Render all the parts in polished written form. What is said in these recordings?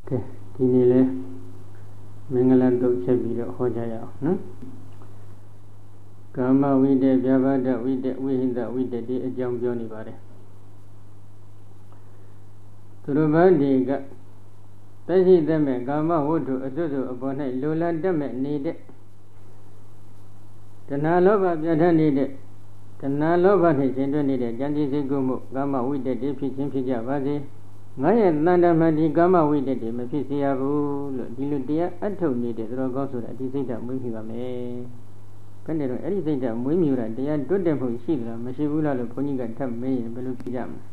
ကဲဒီနေ့လဲမင်္ဂလာတုတ်ချက်ပြီးတော့ဟောကြရအောင်နော်ကာမဝိတ္တဗျာပါဒဝိတ္တဝိဟိတဝိတ္တဒီအကြောင်းပြောနေပါတယ်သူတို့ဘာဒီကတရှိတမဲ့ကာမဝတ္ထုအစွတ်စွတ်အပေါ်၌လိုလားတတ်မဲ့နေတဲ့တဏှာလောဘပြဋ္ဌာန်းနေတဲ့တဏှာလောဘနှင့်ရှင်တွဲနေတဲ့ဉာဏ်ကြီးစိတ်ကူးမှုကာမဝိတ္တတွေဖြစ်ခြင်းဖြစ်ကြပါစေငါရဲ့တဏ္ဍာမတိကာမဝိတ္တတွေမဖြစ်စေရဘူးလို့ဒီလိုတရားအထုတ်နေတဲ့သူတော်ကောင်းဆိုတာဒီစိတ်ဓာတ်မွေးမြူပါမယ်ဘယ်နဲ့တော့အဲ့ဒီစိတ်ဓာတ်မွေးမြူတာတရားတွတ်တက်မှုရှိသလားမရှိဘူးလားလို့ဘုန်းကြီးကထပ်မေးရင်ဘယ်လိုဖြေကြမလဲ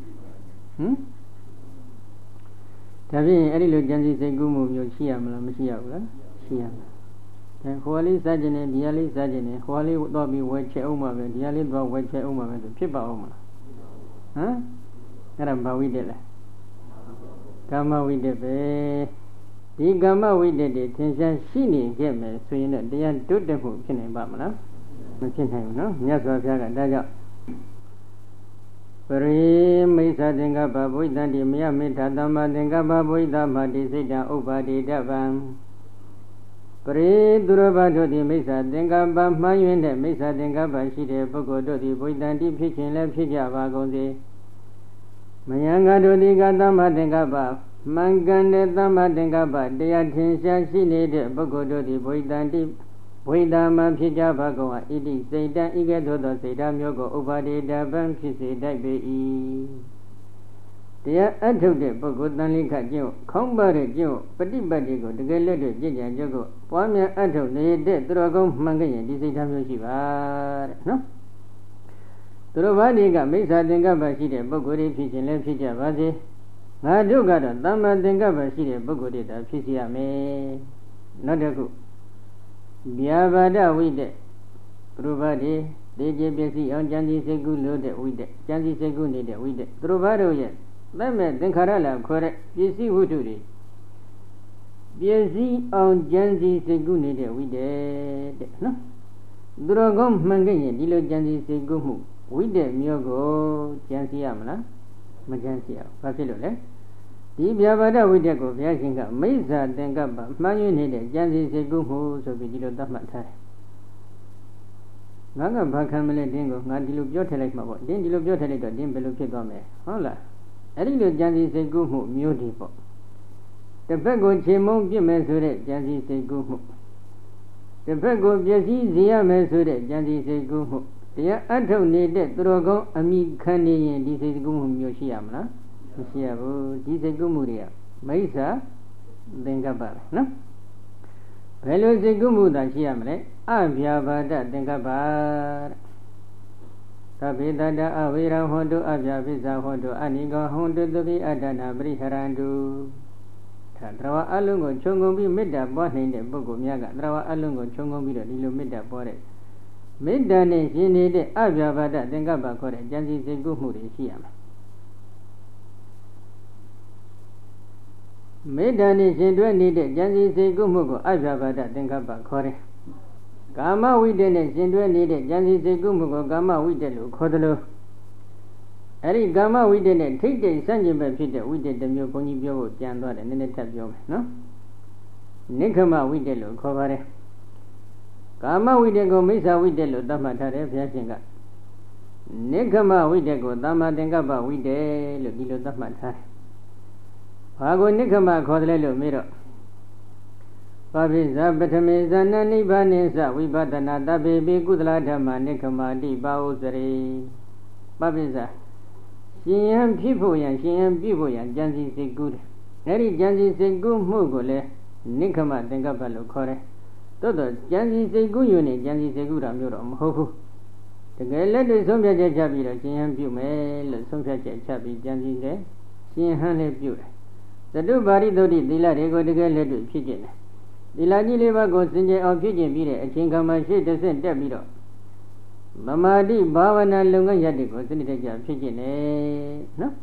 ဒါဖြင့်အဲ့ဒီလိုဉာဏ်စီစိတ်ကူးမှုမျိုးရှိရမလားမရှိရဘူးလားရှိရမယ်ဟိုလေးစားခြင်းနဲ့ဒီဟာလေးစားခြင်းနဲ့ဟိုလေးတော့ပြီးဝယ်ချက်အောင်မှာပဲဒီဟာလေးတော့ဝယ်ချက်အောင်မှာပဲဆိုဖြစ်ပါအောင်မလားအဲ့ဒါဘာဝိတ္တလဲကာမဝိတ္တပဲဒီကာမဝိတ္တတွေသင်္ချာရှိနေခဲ့မယ်ဆိုရင်တော့တရားတွတ်တက်မှုဖြစ်နိုင်ပါမလားမဖြစ်နိုင်ဘူးနော်မြတ်စွာဘုရားကဒါကြောင့်ပရိမိစ္ဆာသင်္ကပ္ပဘုဒ္ဓံတိမယမေထာသမ္မာသင်္ကပ္ပဘုဒ္ဓမာတိစိတ်တံဥပ္ပါတိတဗံပရိသူရဘတို့သည်မိစ္ဆာသင်္ကပ္ပမှန်း၍တဲ့မိစ္ဆာသင်္ကပ္ပရှိတဲ့ပုဂ္ဂိုလ်တို့သည်ဘုဒ္ဓံတိဖြစ်ခြင်းလည်းဖြစ်ကြပါကုန်စေမယံကတို့သည်ကသမ္မာသင်္ကပ္ပမှန်ကန်တဲ့သမ္မာသင်္ကပ္ပတရားထင်ရှားရှိနေတဲ့ပုဂ္ဂိုလ်တို့သည်ဘုဒ္ဓံတိဘုဒ္ဓမှာဖြစ်ကြပါကုန်ဣတိစိတ်တံဤကဲ့သို့သောစိတ်ဓာတ်မျိုးကိုဥပါဒေတပံဖြစ်စေတတ်ပေ၏တရားအထုတ်တဲ့ပုဂ္ဂိုလ်တန်လိခကျင့်ခေါင်းပါတဲ့ကျင့်ပฏิပတ်တိကိုတကယ်လက်တွေ့ကြည်ကြံကြုတ်ကိုပွားများအထုတ်နေတဲ့သူတော်ကောင်းမှန်ကြရင်ဒီစိတ်ဓာတ်မျိုးရှိပါတဲ့နော်သူတို့ဘာဒီကမိစ္ဆာသင်္ကပ္ပရှိတဲ့ပုဂ္ဂိုလ်တွေဖြစ်ခြင်းလည်းဖြစ်ကြပါစေငါတို့ကတော့သမ္မာသင်္ကပ္ပရှိတဲ့ပုဂ္ဂိုလ်တွေသာဖြစ်စီရမယ်နောက်တစ်ခုဗျာပါဒဝိတ္တသူတို့ဘာဒီဒေကျေပစ္စည်းအောင်ဉာဏ်စီစိတ်ကူးလို့တဲ့ဝိတ္တဉာဏ်စီစိတ်ကူးနေတဲ့ဝိတ္တသူတို့ဘာတို့ရဲ့သက်မဲ့သင်္ခါရလာခေါ်တဲ့ပစ္စည်းဝတ္ထုတွေပစ္စည်းအောင်ဉာဏ်စီစိတ်ကူးနေတဲ့ဝိတ္တတဲ့နော်သူတော်ကောင်းမှန်ကြရင်ဒီလိုဉာဏ်စီစိတ်ကူးမှုဝိတ္တမျိုးကိုဉာဏ်စီရမလားမဉာဏ်စီရဘူးဘာဖြစ်လို့လဲဒီဗျာပါဒဝိတ္တကိုဘုရားရှင်ကမိစ္ဆာသင်္ကပ္ပမှန်းရင်းနေတဲ့ဉာဏ်စီစိတ်ကူးမှုဆိုပြီးဒီလိုသတ်မှတ်ထားတယ်ငါကဘာခံမလဲတင်းကိုငါဒီလိုပြောထည့်လိုက်မှာပေါ့တင်းဒီလိုပြောထည့်လိုက်တော့တင်းဘယ်လိုဖြစ်သွားမလဲဟုတ်လားအဲ့ဒီလိုဉာဏ်စီစိတ်ကူးမှုမျိုးဒီပေါ့တစ်ဖက်ကိုခြေမုံပြစ်မယ်ဆိုတဲ့ဉာဏ်စီစိတ်ကူးမှုတစ်ဖက်ကိုပျက်စီးစေရမယ်ဆိုတဲ့ဉာဏ်စီစိတ်ကူးမှုတရားအထုတ်နေတဲ့သူတော်ကောင်းအမိခံနေရင်ဒီစိတ်ကူးမှုမျိုးရှိရမလားမရှိရဘူးဒီစိတ်ကူးမှုတွေကမိစ္ဆာသင်္ကပ္ပပဲနော်ဘယ်လိုစိတ်ကူးမှုသာရှိရမလဲအဗျာပါဒသင်္ကပ္ပသဗ္ဗေတတအဝေရဟောတုအဗျာပိစ္ဆာဟောတုအနိကောဟောတုသဗ္ဗေအတ္တနာပရိဟရန္တုဒါတရားအလုံးကိုခြုံငုံပြီးမေတ္တာပွားနိုင်တဲ့ပုဂ္ဂိုလ်များကတရားအလုံးကိုခြုံငုံပြီးတော့ဒီလိုမေတ္တာပွားတဲ့မေတ္တာနဲ့ရှင်နေတဲ့အဗျာပါဒသင်္ကပ္ပခေါ်တဲ့ဉာဏ်စီစိတ်ကူးမှုတွေရှိရမယ်မေတ္တာနဲ့ရှင်တွဲနေတဲ့ဉာဏ်စီစိတ်ကူးမှုကိုအဗျာပါဒသင်္ကပ္ပခေါ်တယ်ကာမဝိတ္တနဲ့ရှင်တွဲနေတဲ့ဉာဏ်စီစိတ်ကူးမှုကိုကာမဝိတ္တလို့ခေါ်တယ်လို့အဲ့ဒီကာမဝိတ္တနဲ့ထိတ်တိတ်ဆန့်ကျင်ဘက်ဖြစ်တဲ့ဝိတ္တတစ်မျိုးဘုန်းကြီးပြောဖို့ကြံသွားတယ်နည်းနည်းထပ်ပြောမယ်နော်နိခမဝိတ္တလို့ခေါ်ပါတယ်ကာမဝိတ္တကိုမိစ္ဆာဝိတ္တလို့သတ်မှတ်ထားတယ်ဘုရားရှင်ကနိခမဝိတ္တကိုသမ္မာသင်္ကပ္ပဝိတ္တလို့ဒီလိုသတ်မှတ်ထားတယ်ဘာကိုနိခမခေါ်တယ်လို့မေးတော့ဘာပိဇာပထမေဇာနနိဗ္ဗာနိသဝိပဿနာတဗ္ဗေပိကုသလဓမ္မနိခမတိပါဥစရိဘာပိဇာရှင်ယံဖြစ်ဖို့ရန်ရှင်ယံပြည့်ဖို့ရန်ဉာဏ်စီစိတ်ကူးတယ်အဲ့ဒီဉာဏ်စီစိတ်ကူးမှုကိုလည်းနိခမသင်္ကပ္ပလို့ခေါ်တယ်သို့တော့ဉာဏ်စီစိတ်ကူးယူနေဉာဏ်စီစိတ်ကူးတာမျိုးတော့မဟုတ်ဘူးတကယ်လက်တွေ့ဆုံးဖြတ်ချက်ချပြီးတော့ရှင်ယံပြုမယ်လို့ဆုံးဖြတ်ချက်ချပြီးဉာဏ်စီလည်းရှင်ဟန်လည်းပြုတယ်သတုပါရိသုဒ္ဓိသီလတွေကိုတကယ်လက်တွေ့ဖြစ်ကျင်တယ်သီလကြီးလေးပါးကိုစင်ကြယ်အောင်ဖြစ်ကျင်ပြီးတဲ့အချိန်ခါမှာရှေ့တစ်ဆင့်တက်ပြီးတော့သမာဓိဘာဝနာလုပ်ငန်းရပ်တွေကိုစနစ်တကျဖြစ်ကျင်တယ်နော်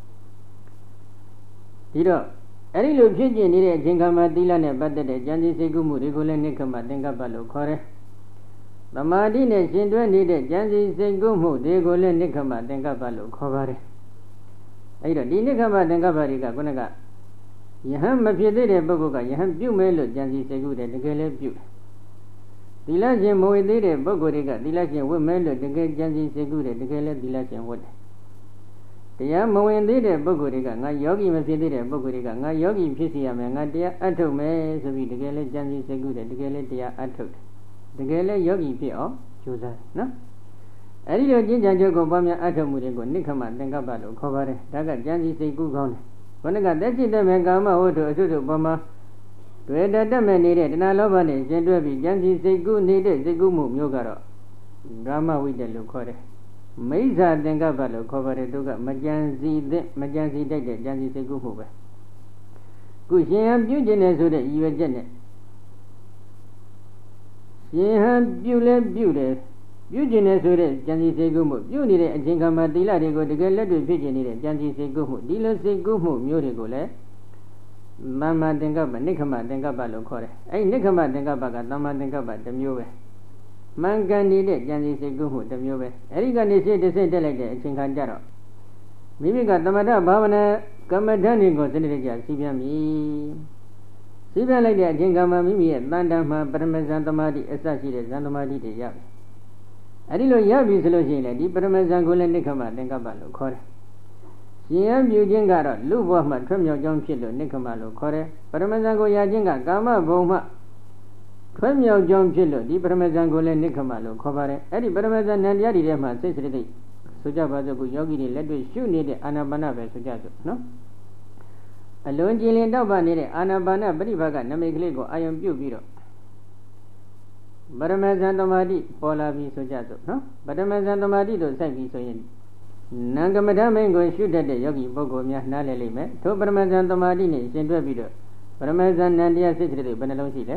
ဒီတော့အဲ့ဒီလိုဖြစ်ကျင်နေတဲ့အချိန်ခါမှာသီလနဲ့ပတ်သက်တဲ့ဉာဏ်စီစိတ်ကူးမှုတွေကိုလည်းနိက္ခမသင်္ကပ္ပလို့ခေါ်တယ်သမာဓိနဲ့ရှင်တွဲနေတဲ့ဉာဏ်စီစိတ်ကူးမှုတွေကိုလည်းနိက္ခမသင်္ကပ္ပလို့ခေါ်ပါတယ်အဲ့တော့ဒီနိက္ခမသင်္ကပ္ပတွေကခုနကယဟန်မဖြစ်သေးတဲ့ပုဂ္ဂိုလ်ကယဟန်ပြုမယ်လို့ကြံစီစိတ်ကူးတယ်တကယ်လည်းပြုတယ်သီလရှင်မဝေသေးတဲ့ပုဂ္ဂိုလ်တွေကသီလရှင်ဝတ်မယ်လို့တကယ်ကြံစီစိတ်ကူးတယ်တကယ်လည်းသီလရှင်ဝတ်တယ်တရားမဝင်သေးတဲ့ပုဂ္ဂိုလ်တွေကငါယောဂီမဖြစ်သေးတဲ့ပုဂ္ဂိုလ်တွေကငါယောဂီဖြစ်စီရမယ်ငါတရားအထုတ်မယ်ဆိုပြီးတကယ်လည်းကြံစီစိတ်ကူးတယ်တကယ်လည်းတရားအထုတ်တယ်တကယ်လည်းယောဂီဖြစ်အောင်ကြိုးစားတယ်နော်အဲ့ဒီလိုကျင့်ကြံကြုတ်ကိုပွားများအထုတ်မှုတွေကိုနိခမသင်္ကပ္ပလို့ခေါ်ပါတယ်ဒါကကြံစီစိတ်ကူးကောင်းတယ်ဘုန်းကသက်ရှိတဲ့မဲ့ကာမဝတ္ထုအထုထုပေါ်မှာတွေ့တတ်မဲ့နေတဲ့တဏှာလောဘနဲ့ရှင်တွဲပြီးကြံစီစိတ်ကူးနေတဲ့စိတ်ကူးမှုမျိုးကတော့ကာမဝိတ္တလို့ခေါ်တယ်မိစ္ဆာသင်္ကပ္ပလို့ခေါ်ပါတယ်သူကမကြံစီတတ်တဲ့ကြံစီစိတ်ကူးမှုပဲခုရှင်ဟန်ပြုကျင်တယ်ဆိုတဲ့ရည်ရွယ်ချက်နဲ့ရှင်ဟန်ပြုလဲပြုတယ်ပြုကျင်တယ်ဆိုတဲ့ကြံစီစိတ်ကူးမှုပြုနေတဲ့အချိန်ခါမှာသီလတွေကိုတကယ်လက်တွေ့ဖြစ်ကျင်နေတဲ့ကြံစီစိတ်ကူးမှုဒီလိုစိတ်ကူးမှုမျိုးတွေကိုလည်းသမ္မာသင်္ကပ္ပနိခမသင်္ကပ္ပလို့ခေါ်တယ်အဲ့ဒီနိခမသင်္ကပ္ပကသမ္မာသင်္ကပ္ပတစ်မျိုးပဲမှန်ကန်နေတဲ့ကြံစီစိတ်ကူးမှုတစ်မျိုးပဲအဲ့ဒီကနေစိတ်တစ်စိတ်တက်လိုက်တဲ့အချိန်ခါကျတော့မိမိကသမထဘာဝနာကမ္မဋ္ဌာန်းတွေကိုစနစ်တကျစီးပြန်ပြီစီးပြန်လိုက်တဲ့အချိန်ခါမှာမိမိရဲ့တန်တမှာပရမဇန်သမာဓိအစရှိတဲ့ဇန်သမာဓိတွေရပြီအဲ့ဒီလိုရပြီဆိုလို့ရှိရင်လည်းဒီပရမဇန်ကိုလည်းနိခမသင်္ကပ္ပလို့ခေါ်တယ်ရှင်ရပြုခြင်းကတော့လူဘဝမှာထွက်မြောက်ကြောင်းဖြစ်လို့နိခမလို့ခေါ်တယ်ပရမဇန်ကိုရခြင်းကကာမဘုံမှာထွက်မြောက်ကြောင်းဖြစ်လို့ဒီပရမဇန်ကိုလည်းနိခမလို့ခေါ်ပါတယ်အဲ့ဒီပရမဇန်နံတရားတွေထဲမှာစိတ်စရတိဆိုကြပါစို့ခုယောဂီတွေလက်တွေ့ရှုနေတဲ့အာနာပါနပဲဆိုကြစို့နော်အလွန်ကြည်လင်တောက်ပနေတဲ့အာနာပါနပရိပါကနမိတ်ကလေးကိုအာယုံပြုတ်ပြီးတော့ပရမဇန်သမာဓိပေါ်လာပြီဆိုကြစို့နော်ပရမဇန်သမာဓိတို့စိုက်ပြီးဆိုရင်နံကမ္မဋ္ဌာန်းမင်းကိုရှုတတ်တဲ့ယောဂီပုဂ္ဂိုလ်များနားလည်လိမ့်မယ်ထိုပရမဇန်သမာဓိနဲ့ရှင်တွဲပြီးတော့ပရမဇန်နံတရားစိတ်တွေဘယ်နှလုံးရှိလဲ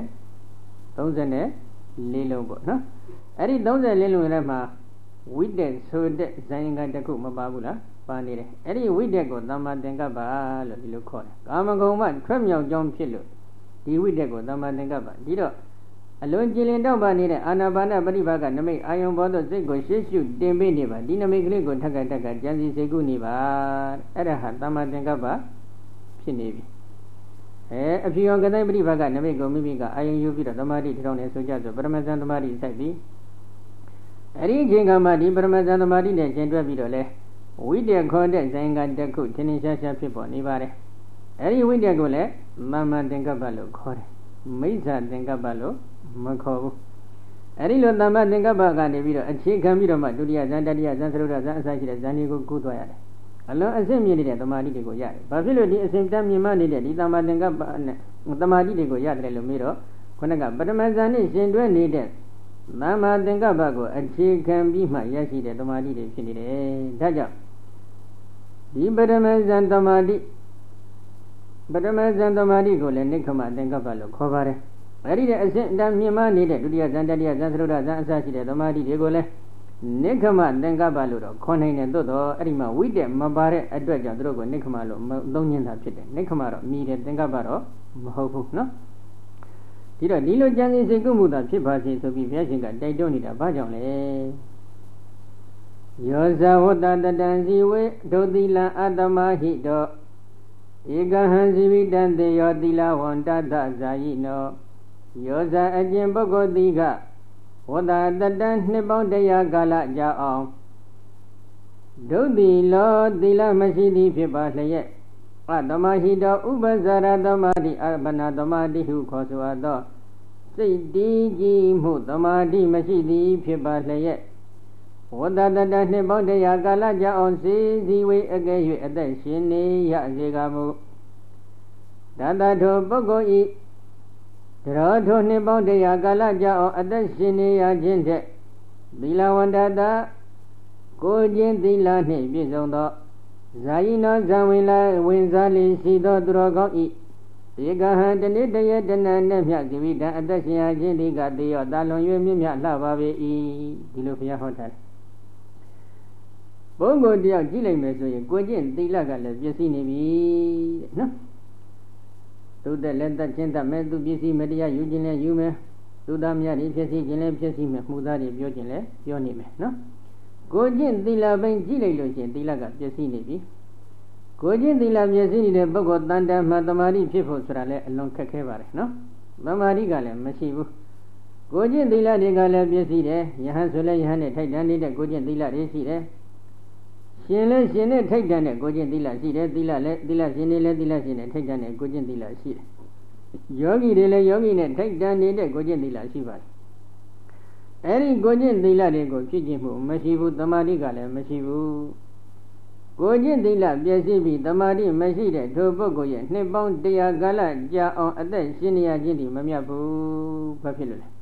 34လုံးပေါ့နော်အဲ့ဒီ34လုံးထဲမှာဝိတက်ဆိုတဲ့ဇာယင်ကတစ်ခုမပါဘူးလားပါနေတယ်အဲ့ဒီဝိတက်ကိုသမ္မာသင်္ကပ္ပလို့ဒီလိုခေါ်တယ်ကာမဂုဏ်မှထွက်မြောက်ကြောင်းဖြစ်လို့ဒီဝိတက်ကိုသမ္မာသင်္ကပ္ပဒီတော့အလွန်ကြည်လင်တောက်ပနေတဲ့အာနာပါနပရိပါကနမိတ်အာယုံဘောသောစိတ်ကိုရှေ့ရှုတင်ပေးနေပါဒီနမိတ်ကလေးကိုထက်ကကြံစီစိတ်ကူးနေပါအဲ့ဒါဟာသမ္မာသင်္ကပ္ပဖြစ်နေပြီအဖြူရောင်ကတိုင်းပရိပါကနမိတ်ကိုမိမိကအာယုံယူပြီးတော့သမာဓိထောင်နေဆိုကြဆိုပရမဇန်သမာဓိစိုက်ပြီးအဲ့ဒီအချိန်ကမှဒီပရမဇန်သမာဓိနဲ့ကျင်တွဲပြီးတော့လဲဝိတ္တခေါ်တဲ့ဇိုင်ကတစ်ခုထင်းထင်းရှားရှားဖြစ်ပေါ်နေပါတယ်အဲ့ဒီဝိတ္တကိုလည်းမမသင်္ကပ္ပလို့ခေါ်တယ်မိစ္ဆာသင်္ကပ္ပလို့မခေါ်ဘူးအဲ့ဒီလိုသမ္မာသင်္ကပ္ပကနေပြီးတော့အခြေခံပြီးတော့မှဒုတိယဇန်တတိယဇန်သရုဒ္ဓဇန်အစရှိတဲ့ဇန်တွေကိုကူးသွားရတယ်အလွန်အဆင့်မြင့်နေတဲ့သမာဓိတွေကိုရတယ်ဘာဖြစ်လို့ဒီအစဉ်တမ်းမြင့်မနေတဲ့ဒီသမ္မာသင်္ကပ္ပနဲ့သမာဓိတွေကိုရတယ်လို့မေးတော့ခုနကပထမဇန်နဲ့ရှင်တွဲနေတဲ့သမ္မာသင်္ကပ္ပကိုအခြေခံပြီးမှရရှိတဲ့သမာဓိတွေဖြစ်နေတယ်ဒါကြောင့်ဒီပထမဇန်သမာဓိကိုလည်းနိခမသင်္ကပ္ပလို့ခေါ်ပါတယ်အဲ့ဒီတဲ့အစဉ်တမ်းမြင့်မနေတဲ့ဒုတိယဇန်တတိယဇန်သရုဒ္ဓဇန်အစရှိတဲ့သမာဓိတွေကိုလည်းနိခမသင်္ကပ္ပလို့တော့ခေါ်နိုင်တယ်သို့တော့အဲ့ဒီမှာဝိတ္တမပါတဲ့အတွက်ကြောင့်သူတို့ကနိခမလို့သုံးညင်းတာဖြစ်တယ်နိခမတော့မြည်တယ်သင်္ကပ္ပတော့မဟုတ်ဘူးနော်ဒီတော့ဒီလိုကြံစည်စိတ်ကူးမှုသာဖြစ်ပါစေဆိုပြီးဘုရားရှင်ကတိုက်တွန်းနေတာဘာကြောင့်လဲယောဇဝတ္တတတံဇီဝေဒုတိလံအတ္တမဟိတောဧကဟံဇီဝိတံတေယောတိလဝန္တသဇာယိနောယောဇအကျင့်ပုဂ္ဂိုလ်တိကဝတ္တတတံနှစ်ပေါင်း100ကာလကြာအောင်ဒုတိလောသီလမရှိသည်ဖြစ်ပါလျက်အတ္တမဟိတောဥပဇာရသမာဓိအပနာသမာဓိဟုခေါ်ဆိုအပ်သောစိတ်တည်ကြည်မှုသမာဓိမရှိသည်ဖြစ်ပါလျက်ဝတ္တတတနှစ်ပေါင်း100ကာလကြာအောင်စီစီဝေအကဲ၍အသက်ရှင်နေရစေကမူတတထိုပုဂ္ဂိုလ်ဤတရောထိုနှစ်ပေါင်း100ကာလကြာအောင်အသက်ရှင်နေရခြင်းထက်သီလဝန္တတာကိုခြင်းသီလနှင့်ပြည့်စုံသောဇာယိနောဇံဝင်လာဝင်စားလျရှိသောသူတော်ကောင်းဤဧကဟံတနေ့တရက်တဏ္ဍနဲ့မြတ်ဇီဝိတံအသက်ရှင်ရခြင်းဒီကတေယောတာလွန်၍မြင့်မြတ်လှပါပေ၏ဒီလိုဘုရားဟောထားတယ်ဘုန်းကိုတယောက်ကြည့်လိုက်မယ်ဆိုရင်ကိုကျင့်သီလကလည်းပြည့်စည်နေပြီတဲ့နော်သူတဲ့လက်သက်ချင်းတတ်မဲ့သူပစ္စည်းမတရားယူခြင်းလည်းယူမယ်သူသားများတွေဖြစ်စီခြင်းလည်းဖြစ်စီမယ်မှုသားတွေပြောခြင်းလည်းပြောနေမယ်နော်ကိုကျင့်သီလပိုင်းကြည့်လိုက်လို့ရှိရင်သီလကပြည့်စည်နေပြီကိုကျင့်သီလပြည့်စည်နေတဲ့ပုဂ္ဂိုလ်တန်တမှာတမာတိဖြစ်ဖို့ဆိုတာလည်းအလွန်ခက်ခဲပါတယ်နော်တမာတိကလည်းမရှိဘူးကိုကျင့်သီလတွေကလည်းပြည့်စည်တယ်ယဟန်ဆိုလည်းယဟန်နဲ့ထိုက်တန်နေတဲ့ကိုကျင့်သီလတွေရှိတယ်ရှင်လည်းရှင်နဲ့ထိုက်တန်တဲ့ကိုကျင့်သီလရှိတယ်သီလလည်းသီလရှင်တွေလည်းသီလရှင်နဲ့ထိုက်တန်တဲ့ကိုကျင့်သီလရှိတယ်ယောဂီတွေလည်းယောဂီနဲ့ထိုက်တန်နေတဲ့ကိုကျင့်သီလရှိပါတယ်အဲဒီကိုကျင့်သီလတွေကိုဖြစ်ခြင်းမှုမရှိဘူးတမာတိကလည်းမရှိဘူးကိုကျင့်သီလပြည့်စည်ပြီးတမာတိမရှိတဲ့ထိုပုဂ္ဂိုလ်ရဲ့နှစ်ပေါင်း100ကာလကြာအောင်အသက်ရှင်နေရခြင်းဒီမမြတ်ဘူးဘာဖြစ်လို့လဲ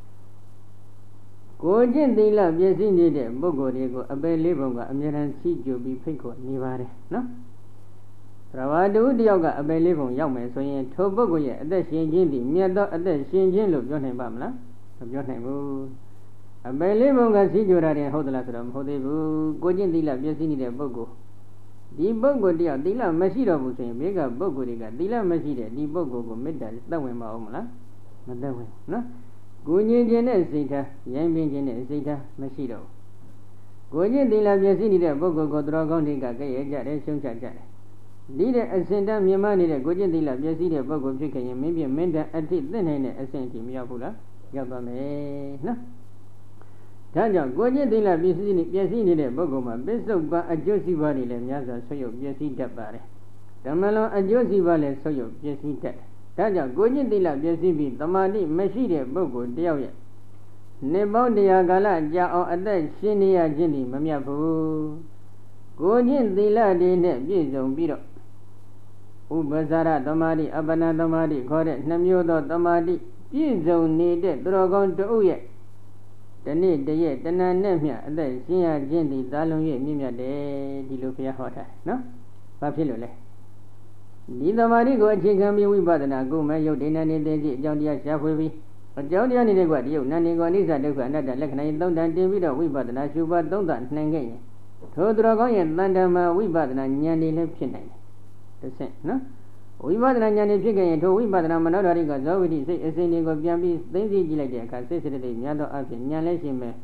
ကိုကျင့်သီလပြည့်စည်နေတဲ့ပုဂ္ဂိုလ်တွေကိုအပယ်လေးပုံကအမြဲတမ်းစီးကြိုပြီးဖိတ်ခေါ်နေပါတယ်နော်သရဝတ္တုတယောက်ကအပယ်လေးပုံရောက်မယ်ဆိုရင်ထိုပုဂ္ဂိုလ်ရဲ့အသက်ရှင်ခြင်းဒီမြတ်သောအသက်ရှင်ခြင်းလို့ပြောနိုင်ပါမလားမပြောနိုင်ဘူးအပယ်လေးပုံကစီးကြိုတာတယ်ဟုတ်သလားဆိုတော့မဟုတ်သေးဘူးကိုကျင့်သီလပြည့်စည်နေတဲ့ပုဂ္ဂိုလ်ဒီပုဂ္ဂိုလ်တယောက်သီလမရှိတော့ဘူးဆိုရင်ဘေးကပုဂ္ဂိုလ်တွေကသီလမရှိတဲ့ဒီပုဂ္ဂိုလ်ကိုမေတ္တာသက်ဝင်ပါအောင်မလားမသက်ဝင်နော်ကိုညင်ခြင်းနဲ့စိတ်ထားရိုင်းပင်ခြင်းနဲ့စိတ်ထားမရှိတော့ဘူးကိုကျင့်သီလပြည့်စည်နေတဲ့ပုဂ္ဂိုလ်ကိုတော်ကောင်းတွေကကြဲ့ရဲ့ကြတယ်ရှုံးချကြတယ်ဒီတဲ့အစဉ်တန်းမြင်မနေတဲ့ကိုကျင့်သီလပြည့်စည်တဲ့ပုဂ္ဂိုလ်ဖြစ်ခဲ့ရင်မင်းပြမင်းတန်အထိသိနိုင်တဲ့အစဉ်အထိမရောက်ဘူးလားရောက်ပါမယ်နော်ဒါကြောင့်ကိုကျင့်သီလပြည့်စည်နေတဲ့ပုဂ္ဂိုလ်မှာပစ္စုပ္ပန်အကျိုးစီးပွားတွေလည်းများစွာဆွေးရုပ်ပြည့်စည်တတ်ပါတယ်ဓမ္မလွန်အကျိုးစီးပွားလည်းဆွေးရုပ်ပြည့်စည်တတ်တယ်ဒါကြောင့်ကိုကျင့်သီလပြည့်စည်ပြီးတမာတိမရှိတဲ့ပုဂ္ဂိုလ်တယောက်ရဲ့နှစ်ပေါင်း100ကာလကြာအောင်အသက်ရှင်နေရခြင်းဒီမမြတ်ဘူးကိုကျင့်သီလတွေနဲ့ပြည့်စုံပြီးတော့ဥပ္ပဇာရတမာတိအပ္ပနာတမာတိခေါ်တဲ့နှမျိုးသောတမာတိပြည့်စုံနေတဲ့သူတော်ကောင်းတဦးရဲ့တနေ့တရက်တဏ္ဍနဲ့မြအသက်ရှင်ရခြင်းဒီသာလုံး၍မြင့်မြတ်တယ်ဒီလိုဘုရားဟောတာနော်ဘာဖြစ်လို့လဲဒီသမာဓိကိုအခြေခံပြီးဝိပဿနာကိုမဲ့ယုတ်ဒိဏနေတဲ့ကြည့်အကြောင်းတရားရှားဖွေပြီးအကြောင်းတရားနေတဲ့ကွာဒီယုတ်နာနေကောအနိစ္စဒုက္ခအနတ္တလက္ခဏာသုံးတန်တင်ပြီးတော့ဝိပဿနာရှုပါသုံးတန်နှံခဲ့ရင်ထိုသူတော်ကောင်းရဲ့တန်တမဝိပဿနာဉာဏ်တွေလည်းဖြစ်နိုင်တယ်တစ်ဆင့်နော်ဝိပဿနာဉာဏ်တွေဖြစ်ခဲ့ရင်ထိုဝိပဿနာမနောဓာရိကဇောဝိတိစိတ်အစဉ်တွေကိုပြန်ပြီးသိသိကြည့်လိုက်တဲ့အခါစိတ်စရတိများသောအဖြစ်ဉာဏ်လည်းရှင်းမယ်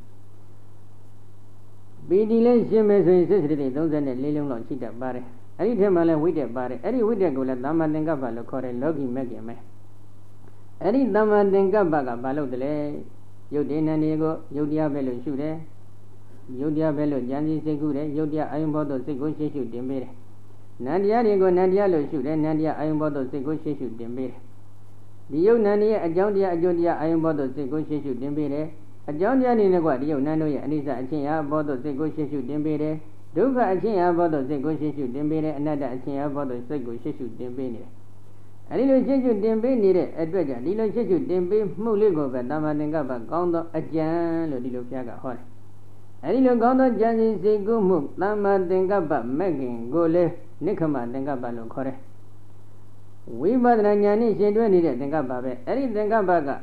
ပီတိလည်းရှင်းမယ်ဆိုရင်စိတ်စရတိ34လုံးလောက်ရှိတတ်ပါတယ်အဲ့ဒီထဲမှာလည်းဝိတ္တပါတယ်အဲ့ဒီဝိတ္တကိုလည်းသမ္မာသင်္ကပ္ပလို့ခေါ်တယ်လောကီမဲ့ခင်မဲ့အဲ့ဒီသမ္မာသင်္ကပ္ပကဘာလို့တလဲယုတ်တေနန္ဒီကိုယုတ်တရားပဲလို့ရှုတယ်ယုတ်တရားပဲလို့ဉာဏ်စီစိတ်ကူးတယ်ယုတ်တရားအယုံဘောတော့စိတ်ကိုရှေ့ရှုတင်ပေးတယ်နန္တရားတွေကိုနန္တရားလို့ရှုတယ်နန္တရားအယုံဘောတော့စိတ်ကိုရှေ့ရှုတင်ပေးတယ်ဒီယုတ်နန္ဒီရဲ့အကြောင်းတရားအကျိုးတရားအယုံဘောတော့စိတ်ကိုရှေ့ရှုတင်ပေးတယ်အကြောင်းတရားနေနဲ့ကဒီယုတ်နန္တို့ရဲ့အနိစ္စအချင်းရာဘောတော့စိတ်ကိုရှေ့ရှုတင်ပေးတယ်ဒုက္ခအချင်းရာဘောတော့စိတ်ကိုရှေ့ရှုတင်ပေးတယ်အနတ္တအချင်းရာဘောတော့စိတ်ကိုရှေ့ရှုတင်ပေးနေတယ်အဲဒီလိုရှေ့ရှုတင်ပေးနေတဲ့အတွက်ကြောင့်ဒီလိုရှေ့ရှုတင်ပေးမှုလေးကိုပဲသမ္မာသင်္ကပ္ပကောင်းသောအကျဉ်လို့ဒီလိုဘုရားကဟောတယ်အဲဒီလိုကောင်းသောဉာဏ်စီစိတ်ကူးမှုသမ္မာသင်္ကပ္ပမဲ့ခင်ကိုလည်းနိခမသင်္ကပ္ပလို့ခေါ်တယ်ဝိပဿနာဉာဏ်နဲ့ရှင်တွဲနေတဲ့သင်္ကပ္ပပဲအဲဒီသင်္ကပ္ပကို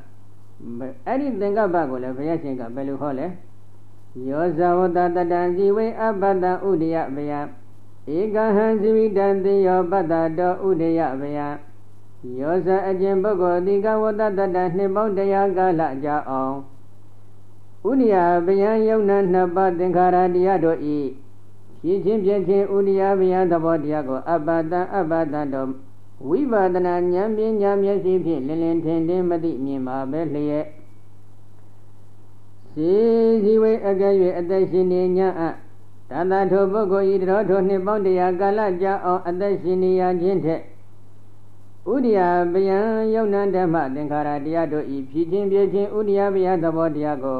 လည်းဘုရားရှင်ကဘယ်လိုဟောလဲယောဇဝတတတံဇီဝေအပ္ပတံဥဒယဗယဧကဟံဇိဝိတံတိယောပတ္တတောဥဒယဗယယောဇအကျင့်ပုဂ္ဂိုလ်တိကဝတတတနှစ်ပေါင်း100ကာလကြာအောင်ဥဒယဗယံယုံနာနှစ်ပါးသင်္ခါရတရားတို့ဤဖြစ်ခြင်းဖြစ်ခြင်းဥဒယဗယံသဘောတရားကိုအပ္ပတံတော်ဝိပဿနာဉာဏ်ပညာမျက်စိဖြင့်လင်းလင်းထင်ထင်မသိမြင်ပါပဲလျက်စီဝေအကဲ့၍အသက်ရှင်နေညာအတသထိုပုဂ္ဂိုလ်ဤတော်ထိုနှစ်ပေါင်း100ကာလကြာအောင်အသက်ရှင်နေရခြင်းထက်ဥဒိယဗယံယုံနံဓမ္မသင်္ခါရတရားတို့ဤဖြစ်ခြင်းပြခြင်းဥဒိယဗယသဘောတရားကို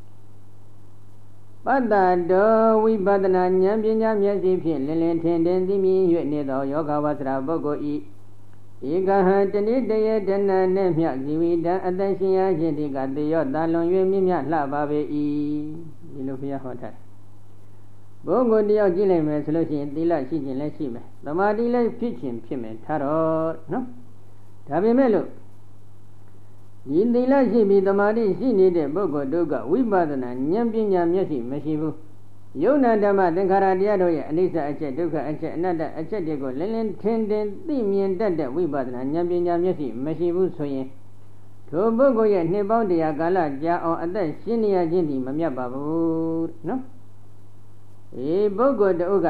ပတ္တတောဝိပဿနာဉာဏ်ပညာမျက်စိဖြင့်လင်းလင်းထင်ထင်သိမြင်၍နေသောယောဂဝဆရာပုဂ္ဂိုလ်ဤဧကဟံတဏိတယေတဏနဲ့မြဇီဝိတံအတ္တရှင်ရခြင်းတိကတေယောတာလွန်၍မြင့်မြတ်လှပါပေ၏ဒီလိုဘုရားဟောထားဘုံကိုတယောက်ကြည့်လိုက်မယ်ဆိုလို့ရှိရင်သီလရှိခြင်းလည်းရှိမယ်သမာဓိလည်းဖြစ်ခြင်းဖြစ်မယ်ထားတော့နော်ဒါပေမဲ့လို့ဒီသီလရှိပြီးသမာဓိရှိနေတဲ့ပုဂ္ဂိုလ်တို့ကဝိပဿနာဉာဏ်ပညာမျက်စိမရှိဘူးယုံနာဓမ္မသင်္ခါရတရားတို့ရဲ့အနိစ္စအချက်ဒုက္ခအချက်အနတ္တအချက်တွေကိုလင်းလင်းထင်ထင်သိမြင်တတ်တဲ့ဝိပဿနာဉာဏ်ပညာမျက်စိမရှိဘူးဆိုရင်ထိုပုဂ္ဂိုလ်ရဲ့နှစ်ပေါင်း100ကာလကြာအောင်အသက်ရှင်နေရခြင်းဒီမမြတ်ပါဘူးနော်ပုဂ္ဂိုလ်တအုပ်က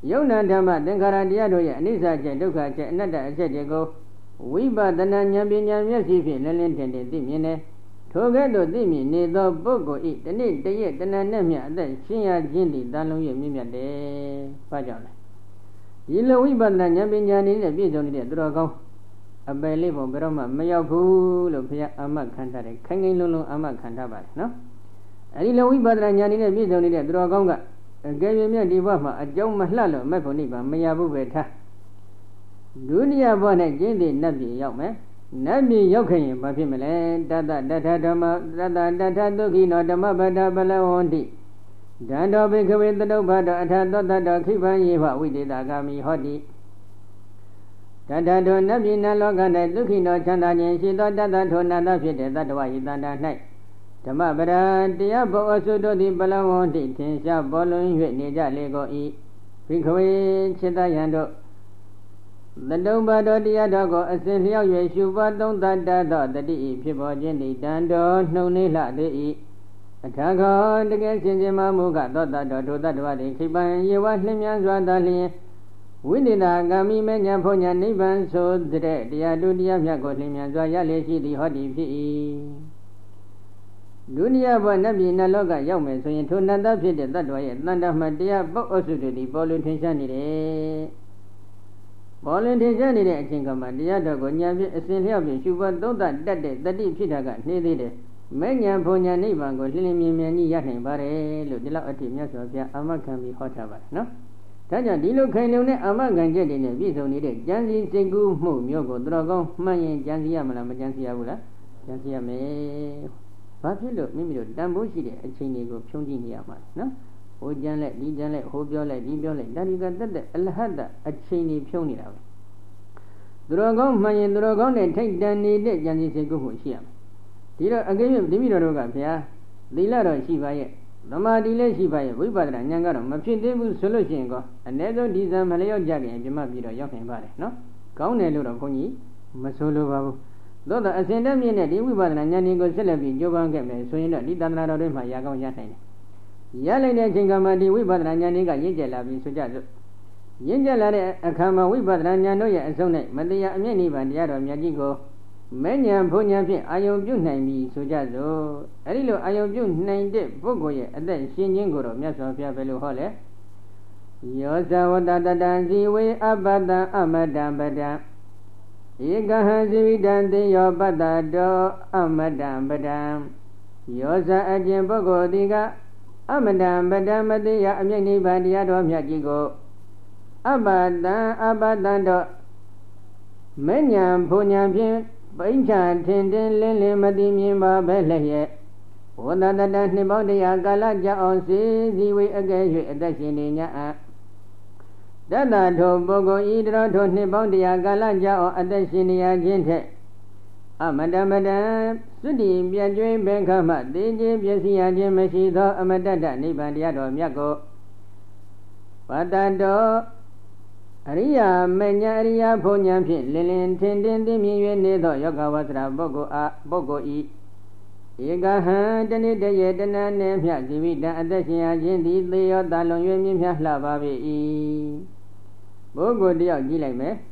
ယုံနာဓမ္မသင်္ခါရတရားတို့ရဲ့အနိစ္စချက်ဒုက္ခချက်အနတ္တအချက်တွေကိုဝိပဿနာဉာဏ်ပညာမျက်စိဖြင့်လင်းလင်းထင်ထင်သိမြင်တယ်ထိုကဲ့သို့သိမြင်နေသောပုဂ္ဂိုလ်ဤတနေ့တရက်တဏှာနဲ့မြအသက်ရှင်ရခြင်းသည်တန်လုံး၍မြင့်မြတ်တယ်။ဘာကြောင့်လဲ။ဒီလိုဝိပဿနာဉာဏ်ပညာနည်းနဲ့ပြည့်စုံနေတဲ့သူတော်ကောင်းအပယ်လေးပုံဘယ်တော့မှမရောက်ဘူးလို့ဘုရားအာမခံထားတယ်ခိုင်ခိုင်လုံလုံအာမခံထားပါတယ်နော်။အဲဒီလိုဝိပဿနာဉာဏ်နည်းနဲ့ပြည့်စုံနေတဲ့သူတော်ကောင်းကအကယ်၍မြတ်ဒီဘဝမှာအကြောင်းမလှလို့မဲ့ဖို့နိဗ္ဗာန်မရဘူးပဲထား။ဒုတိယဘဝနဲ့ကျင့်တဲ့နတ်ပြည်ရောက်မယ်။နတ်ပြည်ရောက်ခဲ့ရင်ဘာဖြစ်မလဲတတတထဓမ္မတတတထဒုက္ခိနောဓမ္မပတ္တပလဝန္တိဒန္တောဘိကဝေသတုဘတောအထသောတတောခိဗံယေဟဝိတေတဂာမိဟောတိတတတောနတ်ပြည်နတ်လောက၌ဒုက္ခိနောချမ်းသာခြင်းရှိသောတတထောနတ်သောဖြစ်တဲ့တတ္တဝဤတန္တာ၌ဓမ္မပဒတရားဘောအစုတို့သည်ပလဝန္တိထင်ရှားပေါ်လွင်၍နေကြလေကုန်၏ဘိကဝေจิตယံတို့သတုံဘတော်တရားတော်ကိုအစဉ်လျောက်၍ရှုပါသုံးသတ္တသောတတိဤဖြစ်ပေါ်ခြင်းသည်တန်တော်နှုံနေလှသည်၏အထာခောတကယ်ရှင်ခြင်းမမူကသောတတော်ထိုတတ္တဝါသည်ခိပံယေဝနှင်းမြန်းစွာသာလျင်ဝိနိဒာဂာမိမေညာဖုန်ညာနိဗ္ဗာန်ဆိုတဲ့တရားတို့တရားမြတ်ကိုနှင်းမြန်းစွာရလေရှိသည်ဟောဒီဖြစ်၏ဒုနိယဘဝနတ်ပြည်နတ်လောကရောက်မယ်ဆိုရင်ထိုနတ်သားဖြစ်တဲ့တတ္တဝါရဲ့တန်တမတရားပုတ်အစုတို့သည်ပေါ်လွင်ထင်ရှားနေတယ်ပေါ်လင်ထင်ရှားနေတဲ့အချိန်ကမှတရားတော်ကိုဉာဏ်ဖြင့်အစဉ်လျောက်ဖြင့်ရှုပွားသုံးသပ်တတ်တဲ့တတိဖြစ်တာကနှေးသေးတယ်။မဲ့ဉာဏ်ဘုံဉာဏ်နိဗ္ဗာန်ကိုလင်းလင်းမြင်မြင်ကြီးရနိုင်ပါတယ်လို့ဒီလောက်အထိမြတ်စွာဘုရားအာမခံပြီးဟောထားပါတယ်နော်။ဒါကြောင့်ဒီလိုခိုင်လုံတဲ့အာမခံချက်တွေနဲ့ပြည့်စုံနေတဲ့ဉာဏ်စီစိတ်ကူးမှုမျိုးကိုတော်ကောင်းမှန်ရင်ဉာဏ်စီရမလားမဉာဏ်စီရဘူးလား။ဉာဏ်စီရမယ်။ဘာဖြစ်လို့မိမိတို့တန်ဖိုးရှိတဲ့အချိန်တွေကိုဖြုံးကြည့်နေရမှာနော်။ဟိုကြမ်းလိုက်ဒီကြမ်းလိုက်ဟိုပြောလိုက်ဒီပြောလိုက်ဒါဒီကတက်တဲ့အလဟတအချိန်ကြီးဖြုံးနေတာပဲသူတော်ကောင်းမှန်ရင်သူတော်ကောင်းနဲ့ထိတ်တန်နေတဲ့ဉာဏ်စီစိတ်ကူးမှုရှိရမယ်ဒီတော့အကယ်၍မိမိတို့ကဘုရားသီလတော်ရှိပါရဲ့သမာဓိလည်းရှိပါရဲ့ဝိပဿနာဉာဏ်ကတော့မဖြစ်သေးဘူးဆိုလို့ရှိရင်ကောအ ਨੇ ဆုံးဒီဇံမလျော့ကြခင်ပြမပြီးတော့ရောက်နိုင်ပါတယ်နော်ကောင်းတယ်လို့တော့ခွန်ကြီးမဆိုလိုပါဘူးသို့တော့အစဉ်တည်းမြင့်တဲ့ဒီဝိပဿနာဉာဏ်ကိုဆက်လက်ပြီးကြိုးပမ်းခဲ့မယ်ဆိုရင်တော့ဒီတဏ္ဍာတော်တွေမှာရာကောင်းရနိုင်တယ်ရလိုက်တဲ့အချိန်ကမှဒီဝိပဿနာဉာဏ်ကရင့်ကျက်လာပြီးဆိုကြစို့ရင့်ကျက်လာတဲ့အခါမှာဝိပဿနာဉာဏ်တို့ရဲ့အဆုံးနဲ့မတရားအမျက်နိဗ္ဗာန်တရားတော်မြတ်ကြီးကိုမဲ့ဉာဏ်ဘုံဉာဏ်ဖြင့်အာယုံပြုနိုင်ပြီဆိုကြစို့အဲဒီလိုအာယုံပြုနိုင်တဲ့ပုဂ္ဂိုလ်ရဲ့အသက်ရှင်ခြင်းကိုတော့မြတ်စွာဘုရားဘယ်လိုဟောလဲယောဇဝတတတံဇီဝေအပတံအမတံပဒံဧကဟံဇီဝိတံတေယောပတ္တတောအမတံပဒံယောဇအကျင့်ပုဂ္ဂိုလ်ဒီကအမတံပဒံမတိယအမျက်နိဗ္ဗာန်တရားတော်မြတ်ကြီးကိုအပတံတော့မဲ့ညာဘုံညာဖြင့်ပိဋ္ဌာထင်ထင်လင်းလင်းမသိမြင်ပါပဲလျက်ဝတ္တတတနှစ်ပေါင်းတရားကာလကြာအောင်စေစီဝေအကဲ၍အသက်ရှင်နေ냐တတထိုပုဂ္ဂိုလ်ဤတော်ထိုနှစ်ပေါင်းတရားကာလကြာအောင်အသက်ရှင်နေရခြင်းထက်အမတမတံသုတိပြည့်ကျွေးဘင်္ခမသေခြင်းပျက်စီးရခြင်းမရှိသောအမတတနိဗ္ဗာန်တရားတော်မြတ်ကိုပတ္တတော်အရိယာမဉ္ဇအရိယာဘုံဉဏ်ဖြင့်လင်းလင်းထင်ထင်သိမြင်၍နေသောယောဂဝဆရာပုဂ္ဂိုလ်ဤဧကဟံတနေ့တရေတဏှနဲ့မြဇီဝိတံအသက်ရှင်ရခြင်းသည်သေယောတာလွန်၍မြင့်မြတ်လှပါပေ၏ပုဂ္ဂိုလ်တယောက်ကြည့်လိုက်မယ်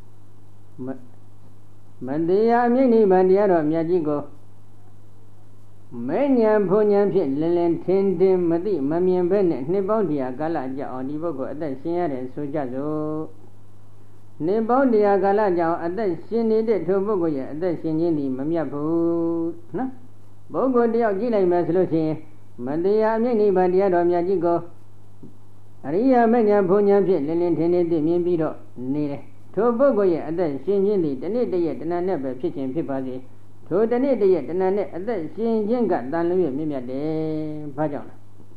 မတရားအမြင့်နိဗ္ဗာန်တရားတော်မြတ်ကြီးကိုမဲ့ညာဘုံညာဖြင့်လင်းလင်းထင်ထင်မသိမမြင်ဘဲနဲ့နှစ်ပေါင်းတရားကာလကြာအောင်ဒီပုဂ္ဂိုလ်အသက်ရှင်ရတယ်ဆိုကြစို့နှစ်ပေါင်းတရားကာလကြာအောင်အသက်ရှင်နေတဲ့ထိုပုဂ္ဂိုလ်ရဲ့အသက်ရှင်ခြင်းဒီမမြတ်ဘူးနော်ပုဂ္ဂိုလ်တယောက်ကြည့်လိုက်မယ်ဆိုလို့ရှိရင်မတရားအမြင့်နိဗ္ဗာန်တရားတော်မြတ်ကြီးကိုအရိယာမဲ့ညာဘုံညာဖြင့်လင်းလင်းထင်ထင်သိမြင်ပြီးတော့နေတယ်ထိုပုဂ္ဂိုလ်ရဲ့အသက်ရှင်ခြင်းဒီတနေ့တည်းတဏှာနဲ့ပဲဖြစ်ခြင်းဖြစ်ပါစေထိုတနေ့တည်းတဏှာနဲ့အသက်ရှင်ခြင်းကတန်လွင်မြင့်မြတ်တယ်။ဘာကြောင့်လဲ